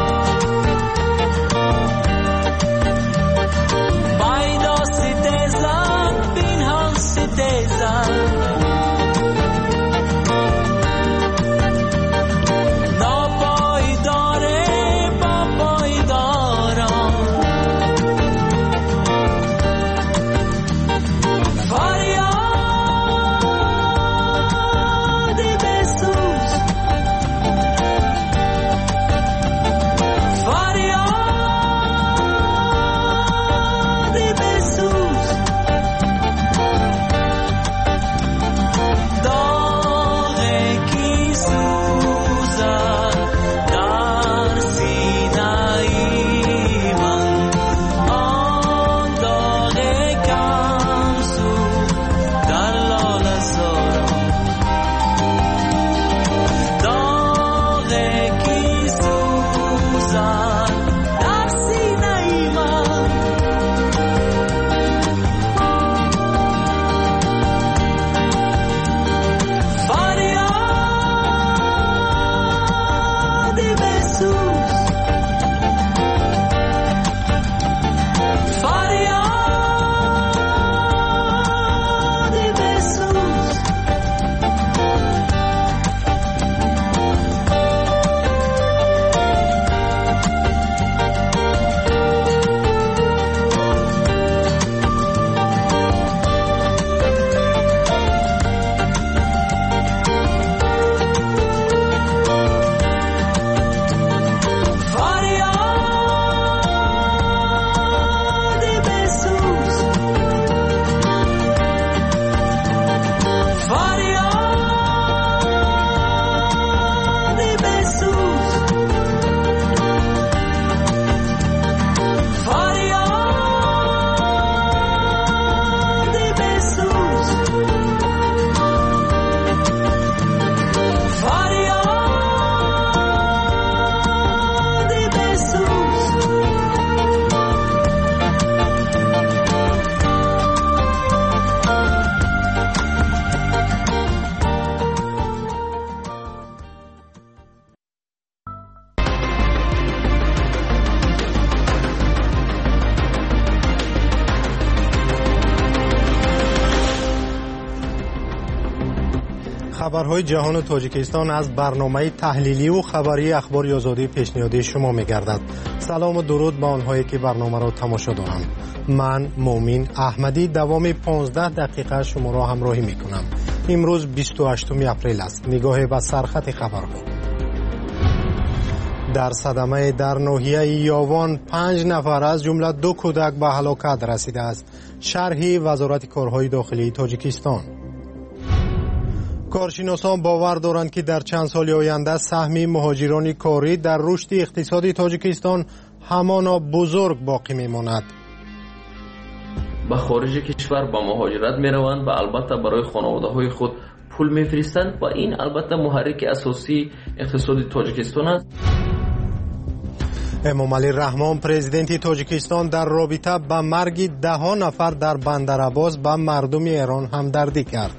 بایدا ستیزم بینهان ستیزم، خبرهای جهان و تاجیکستان از برنامه تحلیلی و خبری اخبار آزادی پیشنهادی شما می‌گردد. سلام و درود به آنهایی که برنامه را تماشا دارند. من مومین احمدی دوام 15 دقیقه شما را همراهی می‌کنم. امروز 28 اپریل است. نگاه به سرخط خبرها. در صدمه در ناحیه یاوان 5 نفر از جمله 2 کودک به هلاکت رسیده است. شرح وزارت کارهای داخلی تاجیکستان. کارشناسان باور دارند که در چند سال آینده سهم مهاجران کاری در رشد اقتصادی تاجیکستان همانا بزرگ باقی میماند. به خارج کشور با مهاجرت میروند و البته برای خانواده های خود پول میفرستند و این البته محرک اساسی اقتصادی تاجیکستان است. امامعلی رحمان پرزیدنت تاجیکستان در رابطه به مرگ 10 نفر در بندرعباس به مردم ایران همدردی کرد.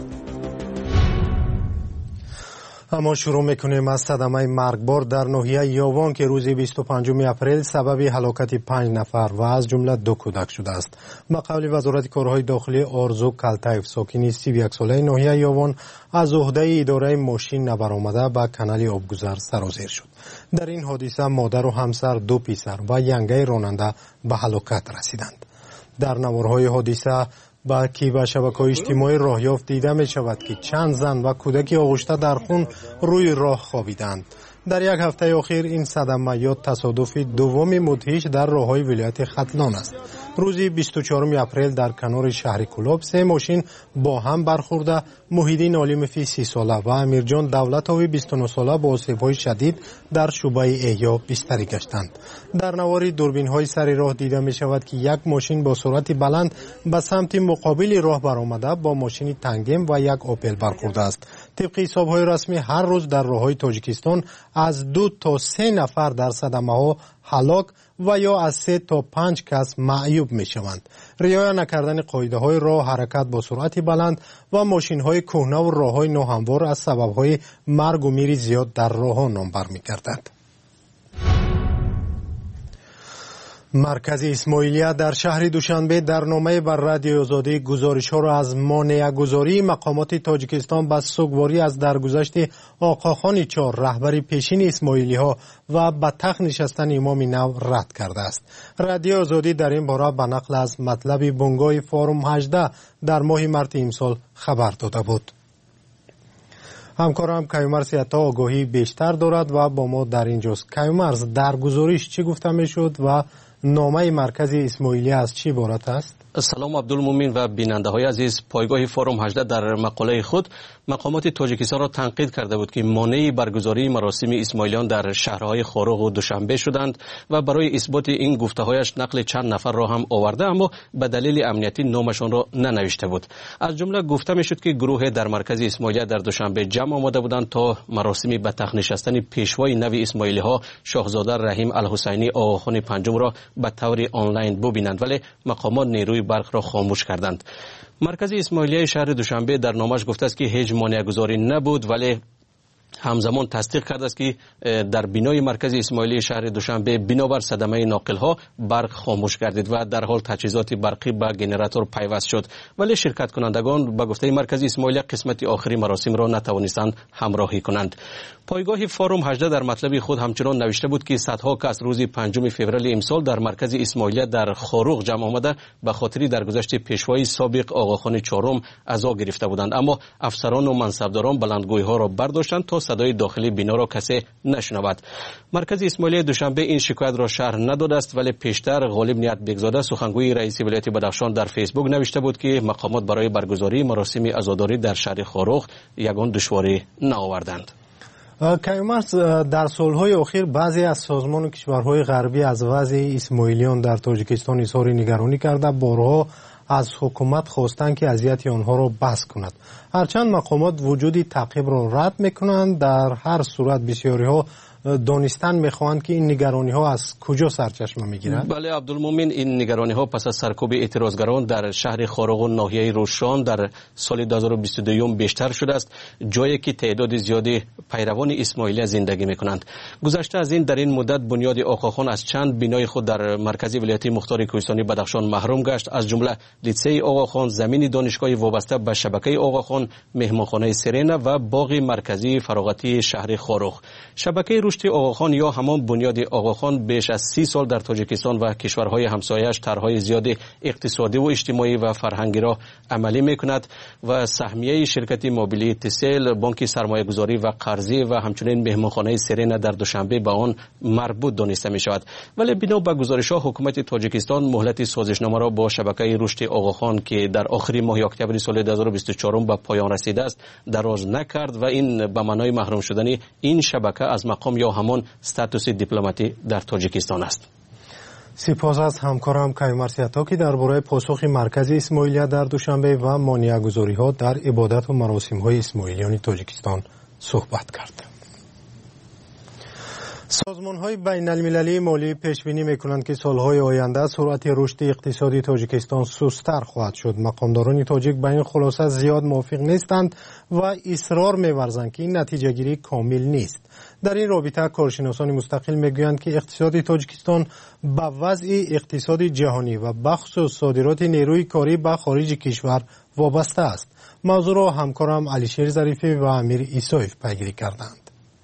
اما شروع میکنیم از صدمه مرگبار در ناحیه یاوان که روز 25 اپریل سبب هلاکت 5 نفر و از جمله 2 کودک شده است. به قول وزارت کارهای داخلی آرزو کلتایف ساکن 31 ساله ناحیه یاوان از عهده اداره ماشین نبرآمده به کانال آبگذر سرازیر شد. در این حادثه مادر و همسر 2 پسر و ینگه راننده به هلاکت رسیدند. در نوارهای حادثه به شبکه‌های اجتماعی راه یافت دیده می شود که چند زن و کودکی آغشته در خون روی راه خوابیدند. در یک هفته اخیر این صدمه یا تصادف دوم مدهش در راههای ولایت ختلان است. روز 24 اپریل در کنار شهر کلاب 3 ماشین با هم برخورده محیدین علیمفی 30 ساله و امیرجان دولتوی 29 ساله با آسیب‌های شدید در شعبه احیا بستری گشتند. در نواری دوربین‌های سر راه دیده می شود که یک ماشین با سرعت بلند به سمت مقابل راه برآمده با ماشین تنگم و یک اوپل برخورده است. طبق حساب‌های رسمی هر روز در راه‌های تاجیکستان از 2 تا 3 نفر در صدمه‌ها هلاک و یا از 3 تا 5 کس معیوب می شوند. رعایت نکردن قاعده‌های راه، حرکت با سرعت بلند و ماشین‌های کهنه و راه‌های ناهموار از سبب‌های مرگ و میر زیاد در راه‌ها نام برمی‌گردد. مرکز اسماعیلیه در شهر دوشنبه در نامه بر رادیو آزادی گزارش‌ها را از مانع‌گذاری مقامات تاجیکستان به سوگواری از درگذشت آقاخان 4 رهبر پیشین اسماعیلی‌ها و به تخت نشستن امام نو رد کرده است. رادیو آزادی در این باره به نقل از مطلب بنگاه فارم 18 در ماه مارس امسال خبر داده بود. همکارم کیومرث عطا آگاهی بیشتر دارد و با ما در اینجاست. کیومرث، در گزارش چی گفته میشد و نامه مرکز اسماعیلیه از چی عبارت است؟ سلام عبدالمومن و بیننده های عزیز. پایگاه فارم 18 در مقاله خود مقامات تاجیکستان را تنقید کرده بود که مانع برگزاری مراسم اسماعیلیان در شهرهای خارق و دوشنبه شدند و برای اثبات این گفته‌هایش نقل چند نفر را هم آورده، اما به دلیل امنیتی نامشان را ننوشته بود. از جمله گفته میشد که گروه در مرکز اسماعیلیه در دوشنبه جمع آمده بودند تا مراسم به تخت نشستن پیشوای نو اسماعیلی‌ها شاهزاده رحیم الحسینی آقاخان پنجم را به طور آنلاین ببینند، ولی مقامات نیروی برق را خاموش کردند. مرکز اسماعیلیه شهر دوشنبه در نامش گفته است که هیچ مانع‌گذاری نبود، ولی همزمان تصدیق کرده است که در بینای مرکز اسماعیلی شهر دوشنبه بنابر صدمه ناقل‌ها برق خاموش گردید و در حال تجهیزات برقی به گنراتور پیوست شد، ولی شرکت کنندگان به گفته مرکز اسماعیلی قسمت آخری مراسم را نتوانستند همراهی کنند. پایگاه فارم 18 در مطلب خود همچنان نوشته بود که صدها کس روز 5 فوریه امسال در مرکز اسماعیلی در خاروق جمع آمده به خاطر درگذشت پیشوای سابق آقاخان 4 عزا گرفته بودند، اما افسران و منصبداران بلندگوی‌ها را برداشتند تا صدای داخلی بنا را کسی نشنود. مرکز اسماعیلی دوشنبه این شکایت را شرح نداده است، ولی پیشتر غالب نیت بگزاده سخنگوی رئیس ولایت بدخشان در فیسبوک نوشته بود که مقامات برای برگزاری مراسم عزاداری در شهر خاروق یگان دشواری نآوردند. کیومرث، در سالهای اخیر بعضی از سازمان کشورهای غربی از وضع اسماعیلیان در تاجیکستان اظهار نگرانی کرده، بارها از حکومت خواستند که اذیت آنها را بس کند. هرچند مقامات وجود تعقیب را رد میکنند، در هر صورت بسیاری ها دانستن میخواهند که این نگرانی ها از کجا سرچشمه میگیرد؟ بله عبدالمومن، این نگرانی ها پس از سرکوب اعتراضگران در شهر خارق و ناحیه روشان در سال 2022 بیشتر شده است، جایی که تعداد زیادی پیروان اسماعیلی زندگی میکنند. گذشته از این در این مدت بنیاد آقاخان از چند بینای خود در مرکزی ولایت مختار کوهستانی بدخشان محروم گشت، از جمله لیسه آقاخان، زمین دانشگاهی وابسته به شبکه آقاخان، مهمانخانه سرینا و باغ مرکزی فراغتی شهر خارق. شبکه رشد آقاخان یا همان بنیاد آقاخان بیش از 30 سال در تاجیکستان و کشورهای همسایه‌اش طرح‌های زیاد اقتصادی و اجتماعی و فرهنگی را عملی میکند و سهمیه شرکت موبیلی تسل، بانک سرمایه‌گذاری و قرضی و همچنین مهمانخانه سرینا در دوشنبه به آن مربوط دانسته می شود. ولی بنا به گزارش‌ها حکومت تاجیکستان مهلت سازشنامه را با شبکه رشد آقاخان که در آخر ماه اکتبر سال 2024 به پایان رسیده است دراز نکرد و این به معنای محروم شدن این شبکه از مقام یا همان استاتوس دیپلماتی در تاجیکستان است. سپاس از همکارم کیومرث عطا که درباره پاسخ مرکز اسماعیلیه در دوشنبه و مانع‌گذاری‌ها در عبادت و مراسم‌های اسماعیلیان تاجیکستان صحبت کرد. سازمان‌های بین‌المللی مالی پیش‌بینی می‌کنند که سال‌های آینده سرعت رشد اقتصادی تاجیکستان سست‌تر خواهد شد. مقامداران تاجیک با این خلاصه زیاد موافق نیستند و اصرار می‌ورزند که این نتیجه‌گیری کامل نیست. در این رابطه کارشناسان مستقل می‌گویند که اقتصاد تاجیکستان به وضع اقتصاد جهانی و بخصوص صادرات نیروی کاری به خارج کشور وابسته است. موضوع را همکارم علیشیر ظریفی و امیر عیسایف پیگیری کردند.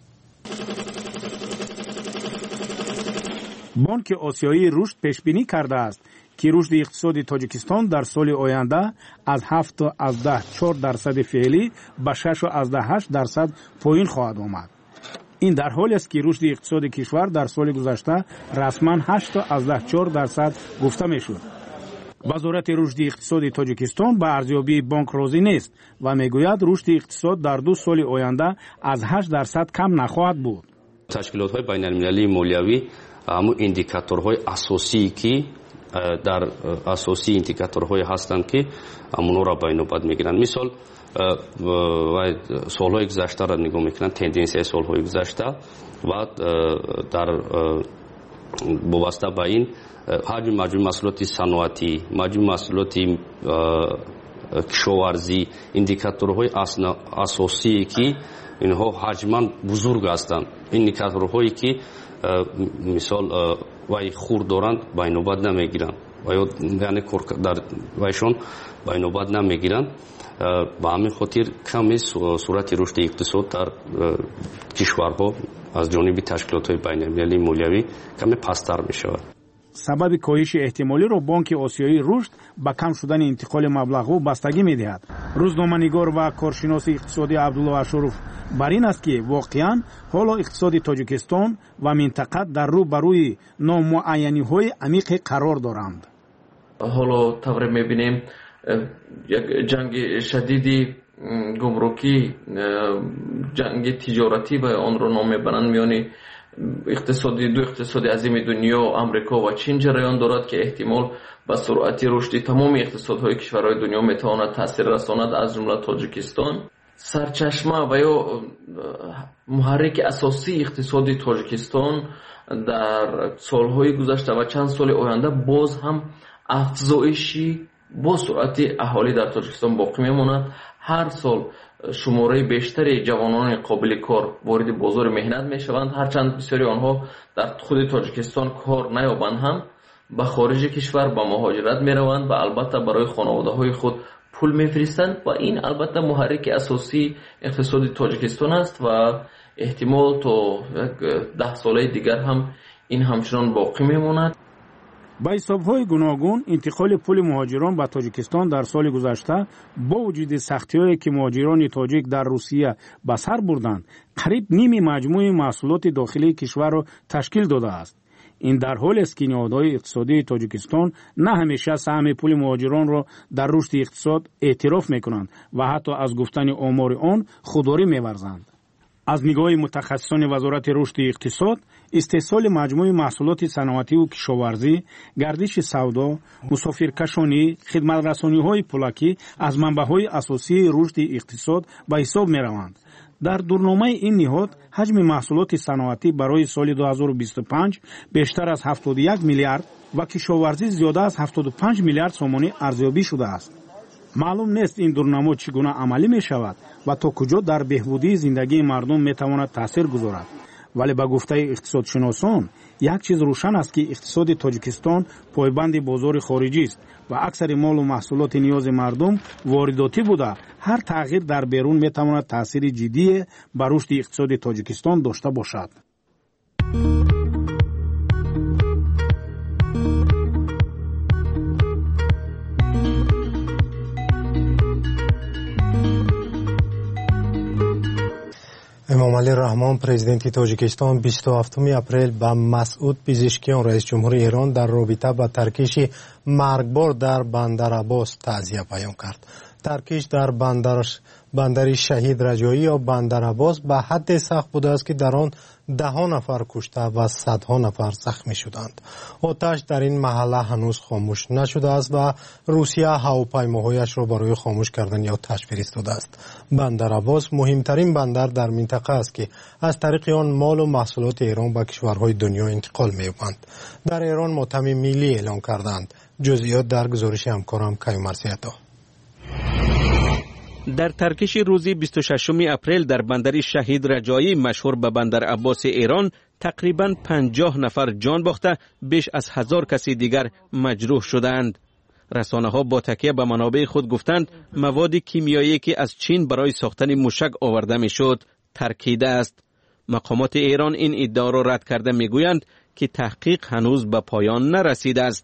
بانک آسیایی رشد پیش بینی کرده است که رشد اقتصادی تاجیکستان در سال آینده از 7.4% فعلی به 6.8% پایین خواهد آمد. این در حالی است که رشد اقتصادی کشور در سال گذشته رسما 8.4% گفته میشد. وزارت رشد اقتصادی تاجیکستان به ارزیابی بانک راضی نیست و میگوید رشد اقتصاد در 2 سال آینده از 8% کم نخواهد بود. تشکیلات‌های بین‌المللی مالیوی همون ایندیکاتورهای اساسی که در اساسی ایندیکاتورهای هستند که همون را به نوبت میگیرن. مثال سالهای گذشته را نگاه میکنن، تندنسی سالهای گذشته و در وابسته به این حجم مجموع محصولات صنعتی، مجموع محصولات کشاورزی، ایندیکاتورهای اساسی که اینها حجما بزرگ هستند. ایندیکاتورهایی که مثال وای خور دارند به نوبت نمیگیرند و یعنی در وایشون به نوبت نمیگیرند. به همین خاطر کمی صورت رشد اقتصاد در کشورها از جانب تشکیلات‌های بین‌المللی مالیوی کمی پست‌تر می‌شود. سبب کاهش احتمالی را بانک آسیایی رشد به کم شدن انتقال مبلغ‌ها بستگی می‌دهد. روزنامه‌نگار و کارشناس اقتصادی عبدالله اشرف بر این است که واقعاً حالا اقتصاد تاجیکستان و منطقه در رو بروی نامعینی‌های عمیق قرار دارند. حالا طور می‌بینیم یک جنگ شدیدی گمرکی، جنگ تجارتی و آن را نام میبرند میان دو اقتصاد عظیم دنیا آمریکا و چین جریان دارد که احتمال به سرعت رشد تمام اقتصادهای کشورهای دنیا میتواند تاثیر رساند، از جمله تاجیکستان. سرچشمه و یا محرک اساسی اقتصاد تاجیکستان در سالهای گذشته و چند سال آینده باز هم افزایشی با سرعت اهالی در تاجیکستان باقی میماند. هر سال شماره بیشتری جوانان قابل کار وارد بازار مهنت میشوند، هرچند بسیاری آنها در خود تاجیکستان کار نیابند هم به خارج کشور به مهاجرت میروند و البته برای خانواده های خود پول میفرستند و این البته محرک اساسی اقتصاد تاجیکستان است و احتمال تا 10 ساله دیگر هم این همچنان باقی میماند. با حساب‌های گوناگون انتقال پول مهاجران به تاجیکستان در سال گذشته با وجود سختی‌هایی که مهاجران تاجیک در روسیه به سر بردند، قریب نیم مجموع محصولات داخلی کشور را تشکیل داده است. این در حالی است که نهادهای اقتصادی تاجیکستان نه همیشه سهم پول مهاجران را در رشد اقتصاد اعتراف می‌کنند و حتی از گفتن آمار آن خودداری می‌ورزند. از نگاه متخصصان وزارت رشد اقتصاد، استحصال مجموع محصولات صنعتی و کشاورزی، گردش سودا، مسافرکشانی، خدمت‌رسانی‌های پولاکی از منبع‌های اساسی رشد اقتصاد به حساب می‌روند. در دورنامه این نهاد حجم محصولات صنعتی برای سال 2025 بیشتر از 71 میلیارد و کشاورزی زیاده از 75 میلیارد سومانی ارزیابی شده است. معلوم نیست این دورنامه چگونه عملی می شود و تا کجا در بهبودی زندگی مردم می تواند تاثیر گذارد. ولی با گفته اقتصادشناسان یک چیز روشن است که اقتصاد تاجیکستان پایبند بازار خارجی است و اکثر مال و محصولات نیاز مردم وارداتی بوده. هر تغییر در بیرون می تواند تاثیر جدی بر رشد اقتصاد تاجیکستان داشته باشد. امامعلی رحمان پرزیدنت تاجیکستان 27 اپریل با مسعود پزشکیان رئیس جمهور ایران در رابطه با ترکیش مرگبار در بندر عباس تعزیه بیان کرد. ترکیش در بندر شهید رجایی یا بندر عباس به حد سخت بوده است که در آن 10 نفر کشته و صدها نفر زخمی شدند. آتش در این محله هنوز خاموش نشده است و روسیه هواپیماهایش را برای خاموش کردن آتش فرستاده است. بندر عباس مهمترین بندر در منطقه است که از طریق آن مال و محصولات ایران به کشورهای دنیا انتقال می‌یابند. در ایران ماتم ملی اعلام کردند. جزئیات در گزارش همکارم کیومرثی‌عطا. در ترکیش روزی 26 اپریل در بندر شهید رجایی مشهور به بندر عباس ایران تقریباً 50 نفر جان باخته، بیش از 1000 کسی دیگر مجروح شدند. رسانه‌ها با تکیه به منابع خود گفتند مواد کیمیایی که از چین برای ساختن موشک آورده میشد ترکیده است. مقامات ایران این ادعا را رد کرده میگویند که تحقیق هنوز به پایان نرسیده است.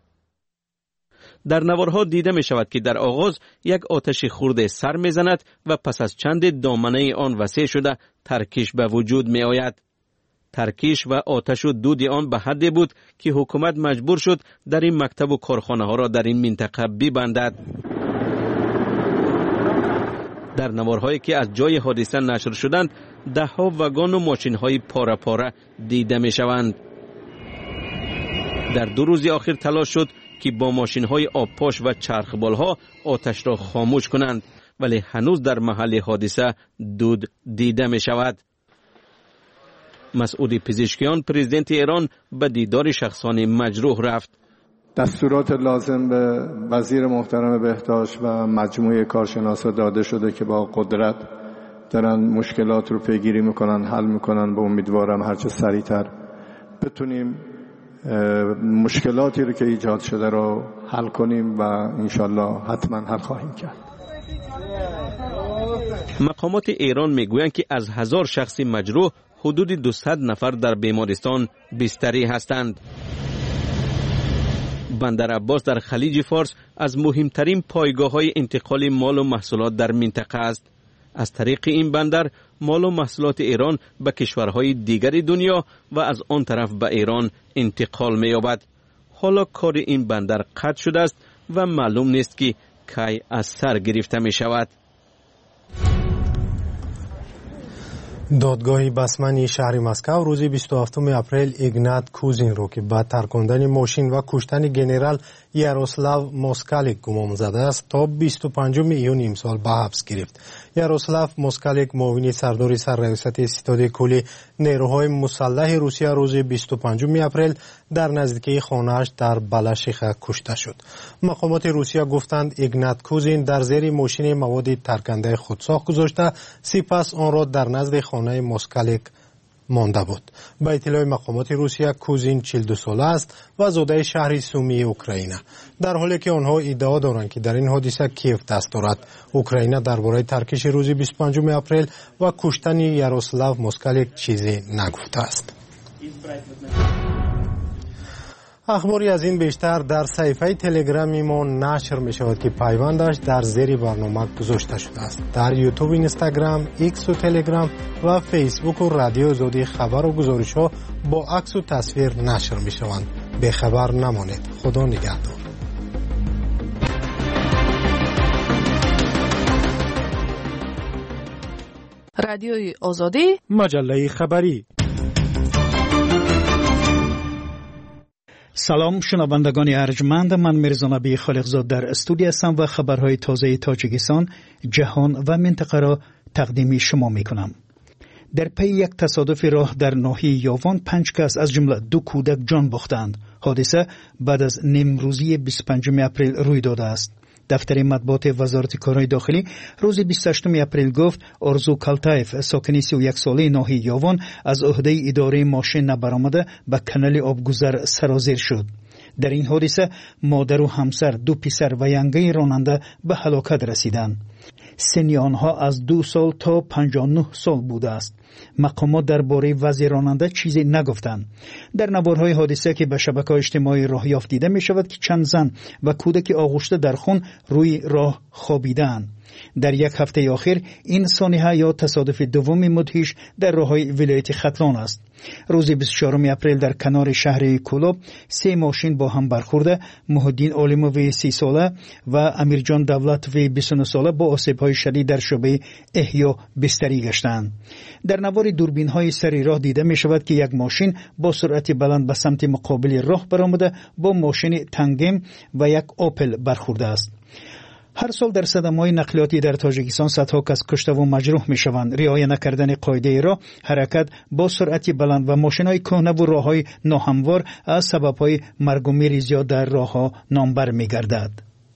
در نوارها دیده می شود که در آغاز یک آتش خرد سر می زند و پس از چند دامنه آن وسیع شده ترکیش به وجود می آید. ترکیش و آتش و دود آن به حدی بود که حکومت مجبور شد در این مکتب و کارخانه ها را در این منطقه ببندد. در نوارهایی که از جای حادثه نشر شدند 10 وگان و ماشین های پاره پاره دیده می شوند. در 2 روز آخر تلاش شد که با ماشین های آبپاش و چرخبال ها آتش را خاموش کنند، ولی هنوز در محل حادثه دود دیده می شود. مسعود پزشکیان پرزیدنت ایران به دیدار شخصان مجروح رفت. دستورات لازم به وزیر محترم بهداشت و مجموعه کارشناسا داده شده که با قدرت دارن مشکلات رو پیگیری میکنن، حل میکنن. به امیدوارم هرچه سریعتر بتونیم مشکلاتی رو که ایجاد شده رو حل کنیم و انشالله حتما حل خواهیم کرد. مقامات ایران میگویند که از 1000 شخص مجروح حدود 200 نفر در بیمارستان بستری هستند. بندر عباس در خلیج فارس از مهمترین پایگاه‌های انتقال مال و محصولات در منطقه است. از طریق این بندر مال و محصولات ایران به کشورهای دیگر دنیا و از آن طرف به ایران انتقال می‌یابد. حالا کار این بندر قطع شده است و معلوم نیست که کی از سر گرفته می شود. دادگاه بسمنی شهر مسکو روز 27 اپریل ایگنات کوزین را که با ترکاندن ماشین و کشتن گنرال یاروسلاو موسکالیک گمان زده است تا 25 ایون امسال به حبس گرفت. یاروسلاو موسکالیک معاون سردار سرریاست ستاد کلی نیروهای مسلح روسیه روز 25 اپریل در نزدیکی خانه‌اش در بالاشیخه کشته شد. مقامات روسیه گفتند ایگنات کوزین در زیر ماشین مواد ترکنده خودساخت گذاشته، سپس آن را در نزد خانه موسکالیک مانده بود. با اطلاع مقامات روسیه کوزین 42 ساله است و زاده شهر سومی اوکراین، در حالی که آنها ادعا دارند که در این حادثه کیف دست دارد. اوکراین درباره ترکیش روز 25 اپریل و کشتن یاروسلاو موسکالیک چیزی نگفته است. اخباری از این بیشتر در صفحه تلگرامی ما نشر می شود که پیوندش در زیر برنامه گذاشته شده است. در یوتیوب، اینستاگرام، ایکس و تلگرام و فیسبوک و رادیو آزادی خبر و گزارش ها با عکس و تصویر نشر می شوند. به خبر نمانید. خدا نگهدار. رادیوی آزادی، مجله خبری. سلام شنوندگان ارجمند، من میرزا نبی خالقزاد در استودیو هستم و خبرهای تازه تاجیکستان، جهان و منطقه را تقدیم شما میکنم. در پی یک تصادف راه در ناحیه یاوان 5 کس از جمله 2 کودک جان باختند. حادثه بعد از نیمروزی 25 اپریل روی داده است. دفتر مطبوعات وزارت کارهای داخلی روز 28 اپریل گفت آرزو کالتایف ساکن 31 ساله ناحیه یاوان از عهده اداره ماشین نبرآمده به کانال آبگذر سرازیر شد. در این حادثه مادر و همسر، 2 پسر و ینگه راننده به هلاکت رسیدند. سن آنها از 2 سال تا 59 سال بوده است. مقامات درباره وضع راننده چیزی نگفتند. در نوارهای حادثه که به شبکه‌های اجتماعی راه یافت دیده می شود که چند زن و کودک آغشته در خون روی راه خوابیدند. در یک هفته اخیر این سانحه یا تصادف دوم مدهش در راههای ولایت ختلان است. روز 24 اپریل در کنار شهر کولوب 3 ماشین با هم برخورده. محی‌الدین عالموی 30 ساله و امیرجان دولتوی 29 ساله با آسیب‌های شدید در شعبه احیا بستری گشتند. در نوار دوربین‌های سر راه دیده می‌شود که یک ماشین با سرعت بلند به سمت مقابل راه برآمده با ماشین تانگم و یک اوپل برخورده است. هر سال در صدمه‌های نقلیاتی در تاجیکستان صدها کس کشته و مجروح می‌شوند. رعایت نکردن قاعده راه، حرکت با سرعت بلند و ماشین‌های کهنه و راه‌های ناهموار از سبب‌های مرگ و میر زیاد در راه‌ها نامبر می‌گردد.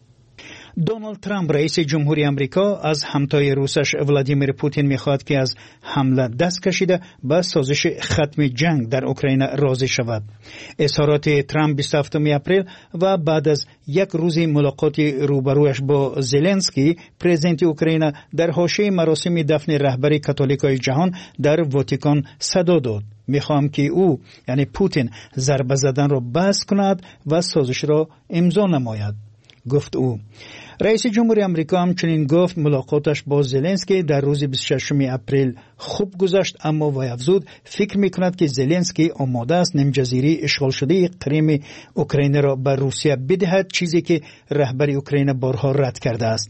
دونالد ترامپ رئیس جمهوری آمریکا از همتای روسش ولادیمیر پوتین می‌خواهد که از حمله دست کشیده به سازش ختم جنگ در اوکراین راضی شود. اظهارات ترامپ 27 اپریل و بعد از یک روز ملاقات روبرویش با زلنسکی پرزیدنت اوکراین در حاشیه مراسم دفن رهبر کاتولیکای جهان در واتیکان صدا داد: میخواهم که او یعنی پوتین ضربه زدن را بس کند و سازش را امضا نماید، گفت او. رئیس جمهوری آمریکا همچنین گفت ملاقاتش با زلنسکی در روز 26 اپریل خوب گذشت، اما وی افزود فکر میکند که زلنسکی آماده است نیم جزیره اشغال شده کریم اوکراین را به روسیه بدهد، چیزی که رهبر اوکراین بارها رد کرده است.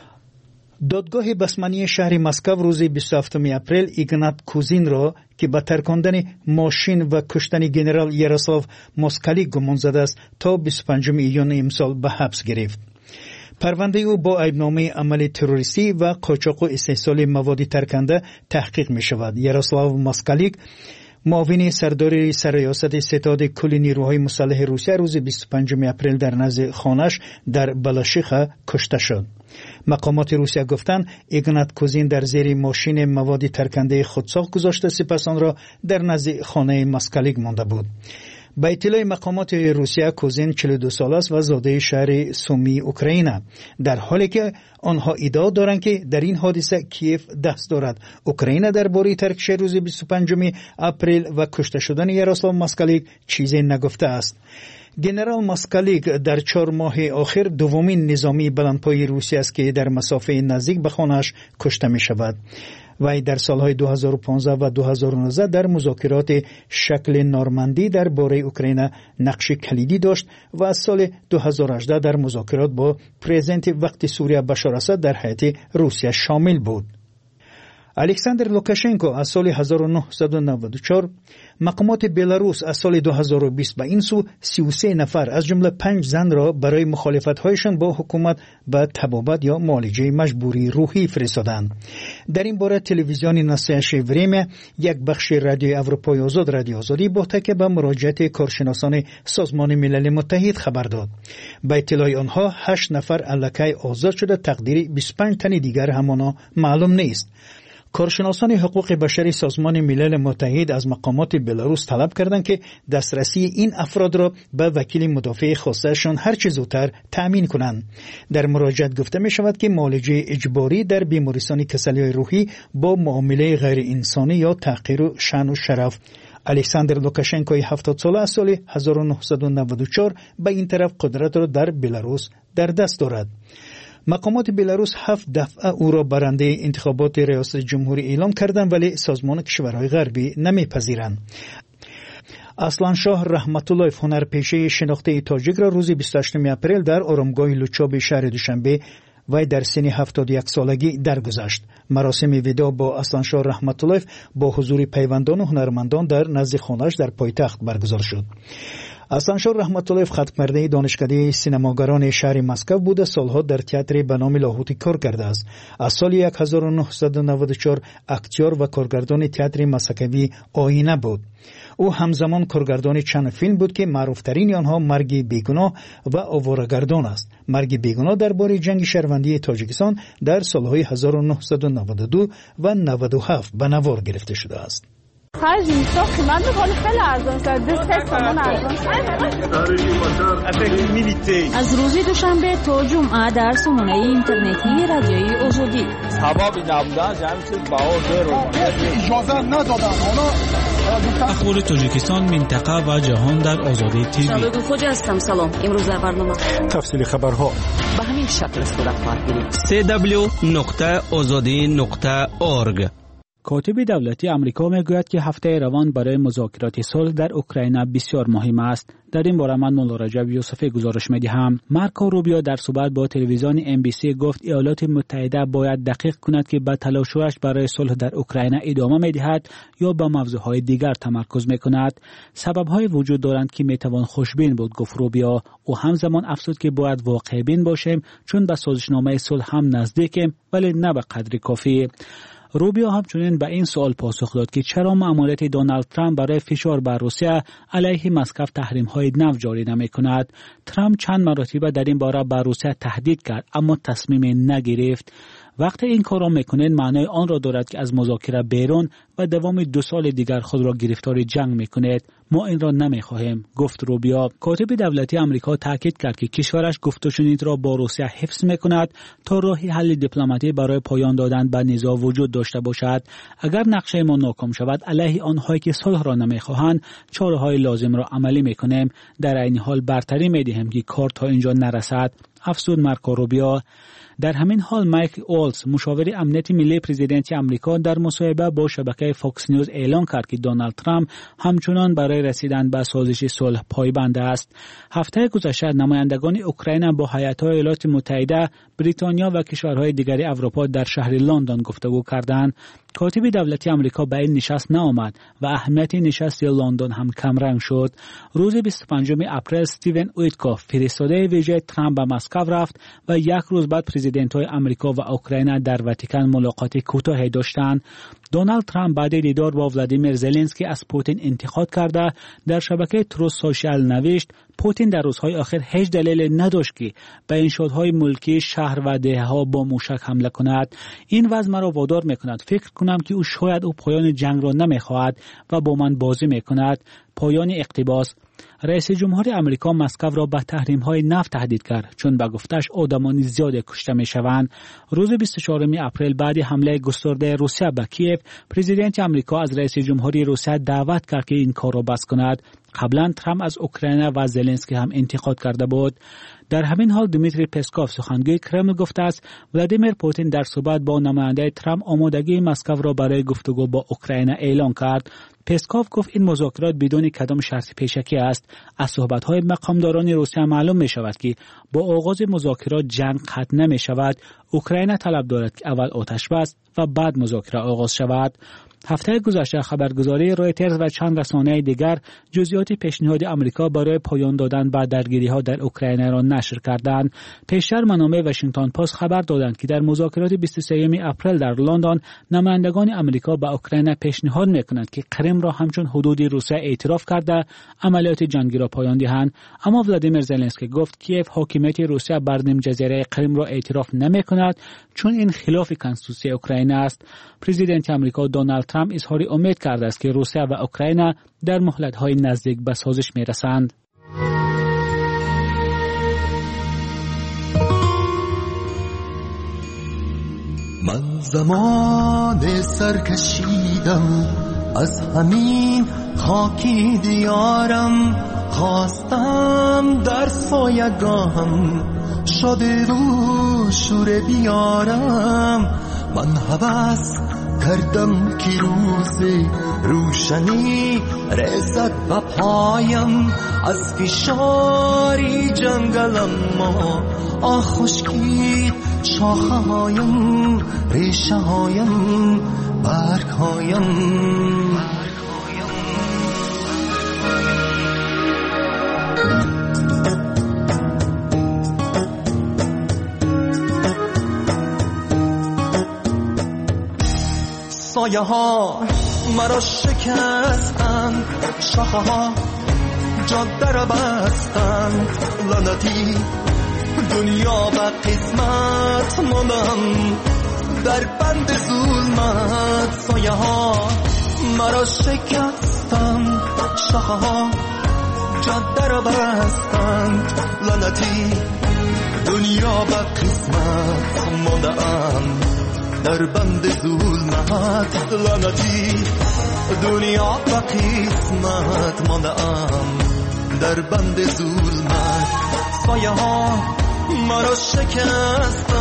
دادگاه بسمانی شهر مسکو روز 27 اپریل ایگنات کوزین را که به ترکاندن ماشین و کشتن ژنرال یاروسلاو ماسکالیک گمان زده است تا 25 ایون امسال به حبس گرفت. پرونده او با ایبنامه عمل تروریستی و قاچاق و استحصال مواد ترکنده تحقیق می شود. یاروسلاو ماسکالیک معاون سردار سرریاست ستاد کل نیروهای مسلح روسیه روز 25 اپریل در نزد خانه‌اش در بلاشیخه کشته شد. مقامات روسیه گفتند ایگنات کوزین در زیر ماشین مواد ترکنده خودساخت گذاشته، سپس آن را در نزد خانه ماسکالیک مانده بود. به اطلاع مقامات روسیه کوزین 42 ساله است و زاده شهر سومی اوکراین، در حالی که آنها ادعا دارند که در این حادثه کیف دست دارد. اوکراین درباره ترکش روز 25 اپریل و کشته شدن یاروسلاو ماسکالیک چیزی نگفته است. ژنرال ماسکالیک در 4 ماه آخر دومین نظامی بلندپای روسیه است که در مسافه نزدیک به خانه‌اش کشته می شود. وی در سالهای 2015 و 2019 در مذاکرات شکل نورماندی درباره اوکراین نقش کلیدی داشت و از سال 2018 در مذاکرات با پرزیدنت وقت سوریه بشار اسد در هیئت روسیه شامل بود. الکساندر لوکاشنکو از سال 1994 مقامات بلاروس از سال 2020 به این سو 33 نفر از جمله 5 زن را برای مخالفت‌هایشان با حکومت به تبابت یا معالجه مجبوری روحی فرستادند. در این باره تلویزیون ناسیاش وریمه یک بخش رادیو اروپای آزاد رادیو آزادی با تکیه به مراجعت کارشناسان سازمان ملل متحد خبر داد. به اطلاع آنها 8 نفر الکی آزاد شده، تقدیر 25 تن دیگر همانا معلوم نیست. کارشناسان حقوق بشری سازمان ملل متحد از مقامات بلاروس طلب کردند که دسترسی این افراد را به وکیل مدافع خاصه‌شان هر چه زودتر تأمین کنند. در مراجعت گفته می شود که معالجه اجباری در بیمارستان کسلی‌های روحی با معامله غیر انسانی یا تحقیر و شأن و شرف. الکساندر لوکاشنکوی 70 ساله از سال 1994 به این طرف قدرت را در بلاروس در دست دارد. مقامات بلاروس 7 دفعه او را برنده انتخابات ریاست جمهوری اعلام کردند، ولی سازمان کشورهای غربی نمیپذیرند. اصلانشاه رحمت الله هنرپیشه شناخته تاجیک را روز 28 اپریل در آرامگاه لوچاب شهر دوشنبه وی در سن 71 سالگی درگذشت. مراسم وداع با اصلانشاه رحمت الله با حضور پیوندان و هنرمندان در نزد خانه‌اش در پایتخت برگزار شد. اسانشور رحمت‌الله خطمرده دانشکده سینماگران شهر مسکو بوده. سالها در تئاتر به نام لاهوتی کار کرده است. از سال 1994 اکتور و کارگردان تئاتر مسکوی آینه بود. او همزمان کارگردان چند فیلم بود که معروفترین آنها مرگ بیگناه و آواره‌گردان است. مرگ بیگناه درباره جنگ شهروندی تاجیکستان در سالهای 1992 و 97 به نوار گرفته شده است. خرج میساخت خیلی خیلی ارزان شد. از روز دوشنبه تا جمعه در سامانه اینترنتی رادیوی آزادی. ثوابی نبودن جمعی چیز باور رو اجازه ندادن. اخبار تاجیکستان، منطقه و جهان در آزادی تیوی. شباب خوجا هستم. سلام. امروز در برنامه تفصیل خبرها به همین شکل صورت خواهد گرفت. www.azadi.org. کاتب دولتی آمریکا میگوید که هفته روان برای مذاکرات صلح در اوکراین بسیار مهم است. در این باره من مولا رجب یوسفی گزارش می‌دهم. مارکو روبیو در صحبت با تلویزیون MBC گفت ایالات متحده باید دقیق کند که به تلاش‌هایش برای صلح در اوکراین ادامه می‌دهد یا به موضوعهای دیگر تمرکز می‌کند. سبب‌های وجود دارند که می‌توان خوشبین بود، گفت روبیو. او همزمان افزود که باید واقع‌بین باشیم چون به سازشنامه صلح هم نزدیکیم ولی نه به قدر کافی. روبیو همچنین به این سوال پاسخ داد که چرا مأموریت دونالد ترامپ برای فشار بر روسیه علیه مسکو تحریم‌های نو جاری نمی‌کند. ترامپ چند مرتبه در این باره بر روسیه تهدید کرد اما تصمیم نگرفت. وقتی این کار را میکنند معنای آن را دارد که از مذاکره بیرون و دوام 2 سال دیگر خود را گرفتار جنگ میکنید. ما این را نمیخواهیم، گفت روبیو. کاتب دولتی آمریکا تاکید کرد که کشورش گفت و شنید را با روسیه حفظ میکند تا راهی حل دیپلماتی برای پایان دادن به نزاع وجود داشته باشد. اگر نقشه ما ناکام شود علیه آنهایی که صلح را نمیخواهند چاره‌های لازم را عملی میکنیم. در این حال برتری میدهیم که کار تا اینجا نرسد، افزود مارکو روبیو. در همین حال مایک اولز مشاور امنیت ملی پرزیدنت آمریکا در مصاحبه با شبکه فاکس نیوز اعلام کرد که دونالد ترامپ همچنان برای رسیدن به سازش صلح پایبند است. هفته گذشته نمایندگان اوکراین با هیئت‌های ایالات متحده، بریتانیا و کشورهای دیگر اروپا در شهر لندن گفتگو کردند. کاتب دولتی آمریکا به این نشست نآمد و اهمیت نشست لندن هم کمرنگ شد. روز 25 اپریل استیون اویتکوف فرستاده ویژه ترامپ به مسکو رفت و یک روز بعد پرزیدنت‌های آمریکا و اوکراین در واتیکان ملاقات کوتاهی داشتند. دونالد ترامپ بعد دیدار با ولادیمیر زلنسکی از پوتین انتقاد کرده در شبکه تروس سوشال نوشت پوتین در روزهای آخر هیچ دلیل نداشت که به انشاءهای ملکی شهر و دهه‌ها با موشک حمله کند. این وضع مرا وادار می‌کند فکر کنم که او شاید پایان جنگ را نمی‌خواهد و با من بازی می‌کند. پایان اقتباس. رئیس جمهور آمریکا مسکو را به تحریم‌های نفت تهدید کرد چون به گفتش آدمان زیاد کشته می‌شوند. روز 24 اپریل بعد حمله گسترده روسیه به کیف، پرزیدنت آمریکا از رئیس جمهوری روسیه دعوت کرد که این کار را بس کند. قبلا ترامپ از اوکراین و زلنسکی هم انتقاد کرده بود. در همین حال دمیتری پسکوف سخنگوی کرمل گفته است ولادیمیر پوتین در صحبت با نماینده ترامپ آمادگی مسکو را برای گفتگو با اوکراین اعلام کرد. پسکوف گفت این مذاکرات بدون کدام شرط پیشکی است. از صحبت‌های مقامداران روسیه معلوم می‌شود که با آغاز مذاکرات جنگ ختم نمی‌شود. اوکراین طلب دارد که اول آتش بس و بعد مذاکره آغاز شود. هفته گذشته خبرگزاری رویترز و چند رسانه دیگر جزئیات پیشنهاد آمریکا برای پایان دادن به درگیری‌ها در اوکراین را نشر کردند. پیشتر منابع واشنگتن پست خبر دادند که در مذاکرات 23 اپریل در لندن نمایندگان آمریکا به اوکراین پیشنهاد می‌کنند که کریم را همچون حدود روسیه اعتراف کرده عملیات جنگی را پایان دهند. اما ولادیمیر زلنسکی گفت کیف حاکمیت روسیه بر نیم جزیره کریم را اعتراف نمی‌کند چون این خلاف کنستیتوسی اوکراین است. پرزیدنت آمریکا دونالد ترامپ اظهار امید کرده است که روسیه و اوکراین در مهلت‌های نزدیک به سازش می‌رسند. من زمان سرکشیدم از همین خاکی دیارم، خواستم در سایگاهم شده رو شور بیارم. من هوس کردم که روز روشنی رسد به پایم، از فشاری جنگلم ما خشکید شاخه هایم، ریشه هایم، برگ هایم. سایه ها مرا شکستند، شاخه ها جاده را بستند، لعنتی دنیا و قسمت ماندم در بند ظلمت. سایه ها مرا شکستند، شاخه ها جاده را بستند، لعنتی دنیا و قسمت ماندم در بند ظلمت. لعنتی دنیا و قسمت ماندم در بند ظلمت. سایه ها مرا شکستند.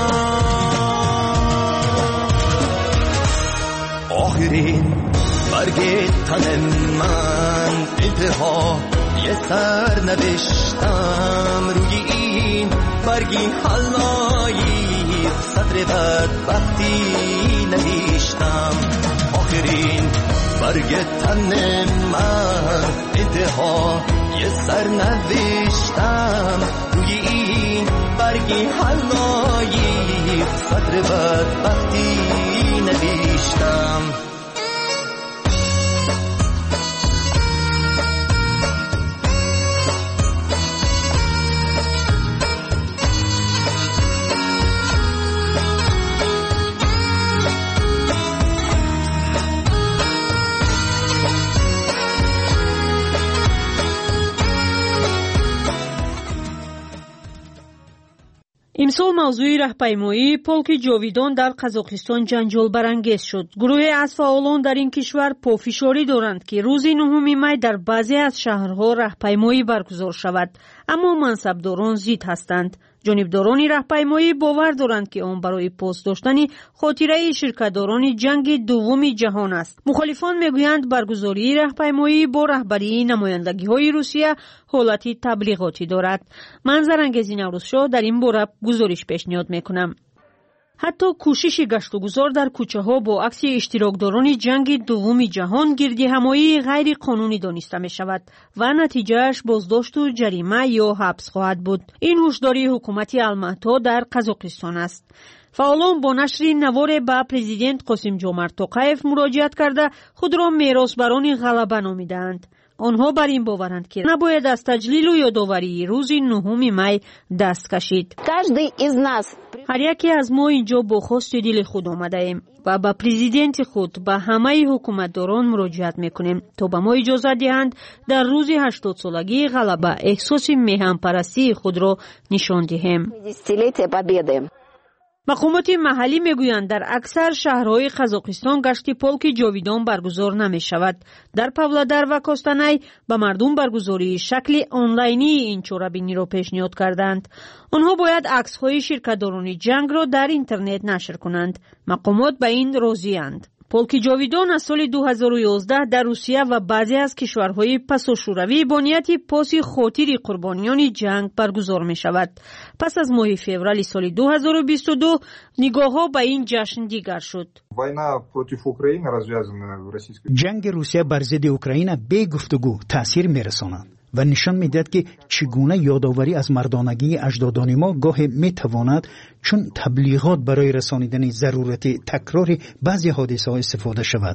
آخرین برگ تن من انتها یه سر نوشتم، روی این برگی حلایی سطر بدبختی نوشتم. آخرین برگ تن من انتها یه سر نوشتم، روی این برگی حلایی سطر بدبختی نوشتم. امسال موضوع راهپیمایی полки ҷовидон дар қазоқистон ҷанҷолбарангез шуд. гурӯҳе аз фаъолон дар ин кишвар пофишорӣ доранд ки рӯзи 9 май дар баъзе аз шаҳрҳо раҳпаймоӣ баргузор шавад, аммо мансабдорон зид ҳастанд. ҷонибдорони раҳпаймоӣ бовар доранд ки он барои пост доштани хотираи ширкатдорони ҷанги дуввуми ҷаҳон аст. мухолифон мегӯянд баргузории раҳпаймоӣ бо раҳбарии намояндагиҳои Русия ҳолати таблиғотӣ дорад. ман Зарангези Наврӯзшоҳ дар ин бора гузориш пешниҳод мекунам. ҳатто кӯшиши гаштугузор дар кӯчаҳо бо акси иштирокдорони ҷанги дуввуми ҷаҳон гирдиҳамоии ғайриқонунӣ дониста мешавад ва натиҷааш боздошту ҷарима ё ҳабс хоҳад буд. ин ҳушдории ҳукумати Алмато дар Қазоқистон аст. фаъолон бо нашри наворе ба президент Қосимҷомарт Тоқаев муроҷиат карда худро меросбарони ғалаба номидаанд. онҳо бар ин боваранд ки набояд аз таҷлилу ёдоварии рӯзи 9 май даст кашид. ҳар яке аз мо инҷо бо хости дили худ омадаем ва ба президенти худ, ба ҳамаи ҳукуматдорон муроҷиат мекунем, то ба мо иҷозат диҳанд дар рӯзи 80-солагии ғалаба эҳсоси меҳанпарастии худро нишон диҳем. мақомоти маҳаллӣ мегӯянд дар аксар шаҳрҳои Қазоқистон гашти полки ҷовидон баргузор намешавад. дар Павлодар ва Костанай ба мардум баргузории шакли онлайнии ин чорабиниро пешниҳод карданд. онҳо бояд аксҳои ширкатдорони ҷангро дар интернет нашр кунанд. мақомот ба ин розиянд. полки ҷовидон аз соли 2011 дар Русия ва баъзе аз кишварҳои пасошӯравӣ бо нияти поси хотири қурбониёни ҷанг баргузор мешавад. пас аз моҳи феврали соли 2022 нигоҳҳо ба ин ҷашн дигар шуд. ҷанги Русия бар зидди Украина бе гуфтугӯ таъсир мерасонад ва нишон медиҳад ки чӣ гуна ёдоварӣ аз мардонагии аҷдодони мо гоҳе метавонад чун таблиғот барои расонидани зарурати такрори баъзе ҳодисаҳо истифода шавад.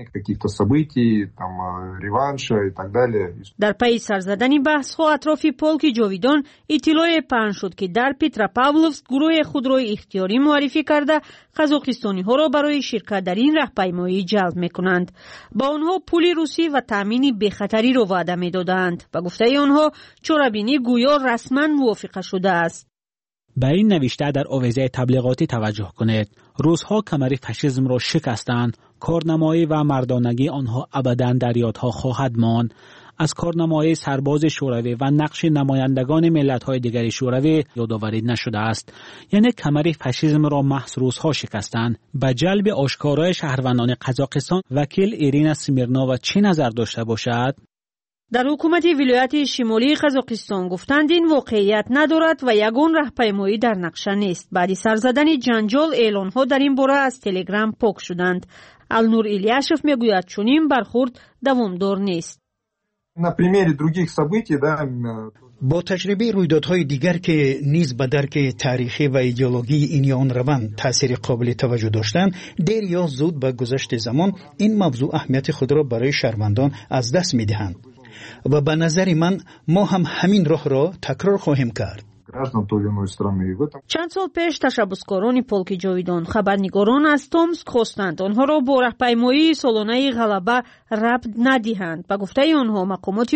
дар пайи сарзадани баҳсҳо атрофи полки ҷовидон иттилое паҳн шуд ки дар Петропавловск гурӯҳи худро ихтиёрӣ муаррифӣ карда қазоқистониҳоро барои ширкат дар ин раҳпаймоӣ ҷалб мекунанд. ба онҳо пули русӣ ва таъмини бехатариро ваъда медоданд. ба гуфтаи онҳо чорабинӣ гӯё расман мувофиқа шудааст. به این نوشته در آویزه تبلیغاتی توجه کنید. روزها کمر فاشیسم را شکستند، کارنمایی و مردانگی آنها ابداً در یادها خواهد ماند. از کارنمایی سرباز شوروی و نقش نمایندگان ملت‌های دیگر شوروی یادآوری نشده است. یعنی کمر فاشیسم را محض روزها شکستند. به جلب آشکارای شهروندان قزاقستان وکیل ایرینا سمیرنووا چه نظر داشته باشد؟ در حکومت ولایت شمالی قزاقستان گفتند این واقعیت ندارد و یگان راهپیمایی در نقشه نیست. بعد سرزدن جنجال اعلان‌ها در این باره از تلگرام پاک شدند. النور ایلیاشف میگوید چنین برخورد دوامدار نیست. На примере других событий, да, با تجربه رویدادهای دیگر که نیز به درک تاریخی و ایدئولوژی این یا آن روند تاثیر قابل توجه داشتند، دیر یا زود به گذشت زمان این موضوع اهمیت خود را برای شهروندان از دست می‌دهند و به نظر من ما هم همین راه را تکرار خواهیم کرد. چند سال پیش تشبسکاران پولک جاویدان خبرنگاران از تومسک خواستند آنها را با راهپیمایی سالانه غلبه ربط ندهند. به گفته آنها مقامات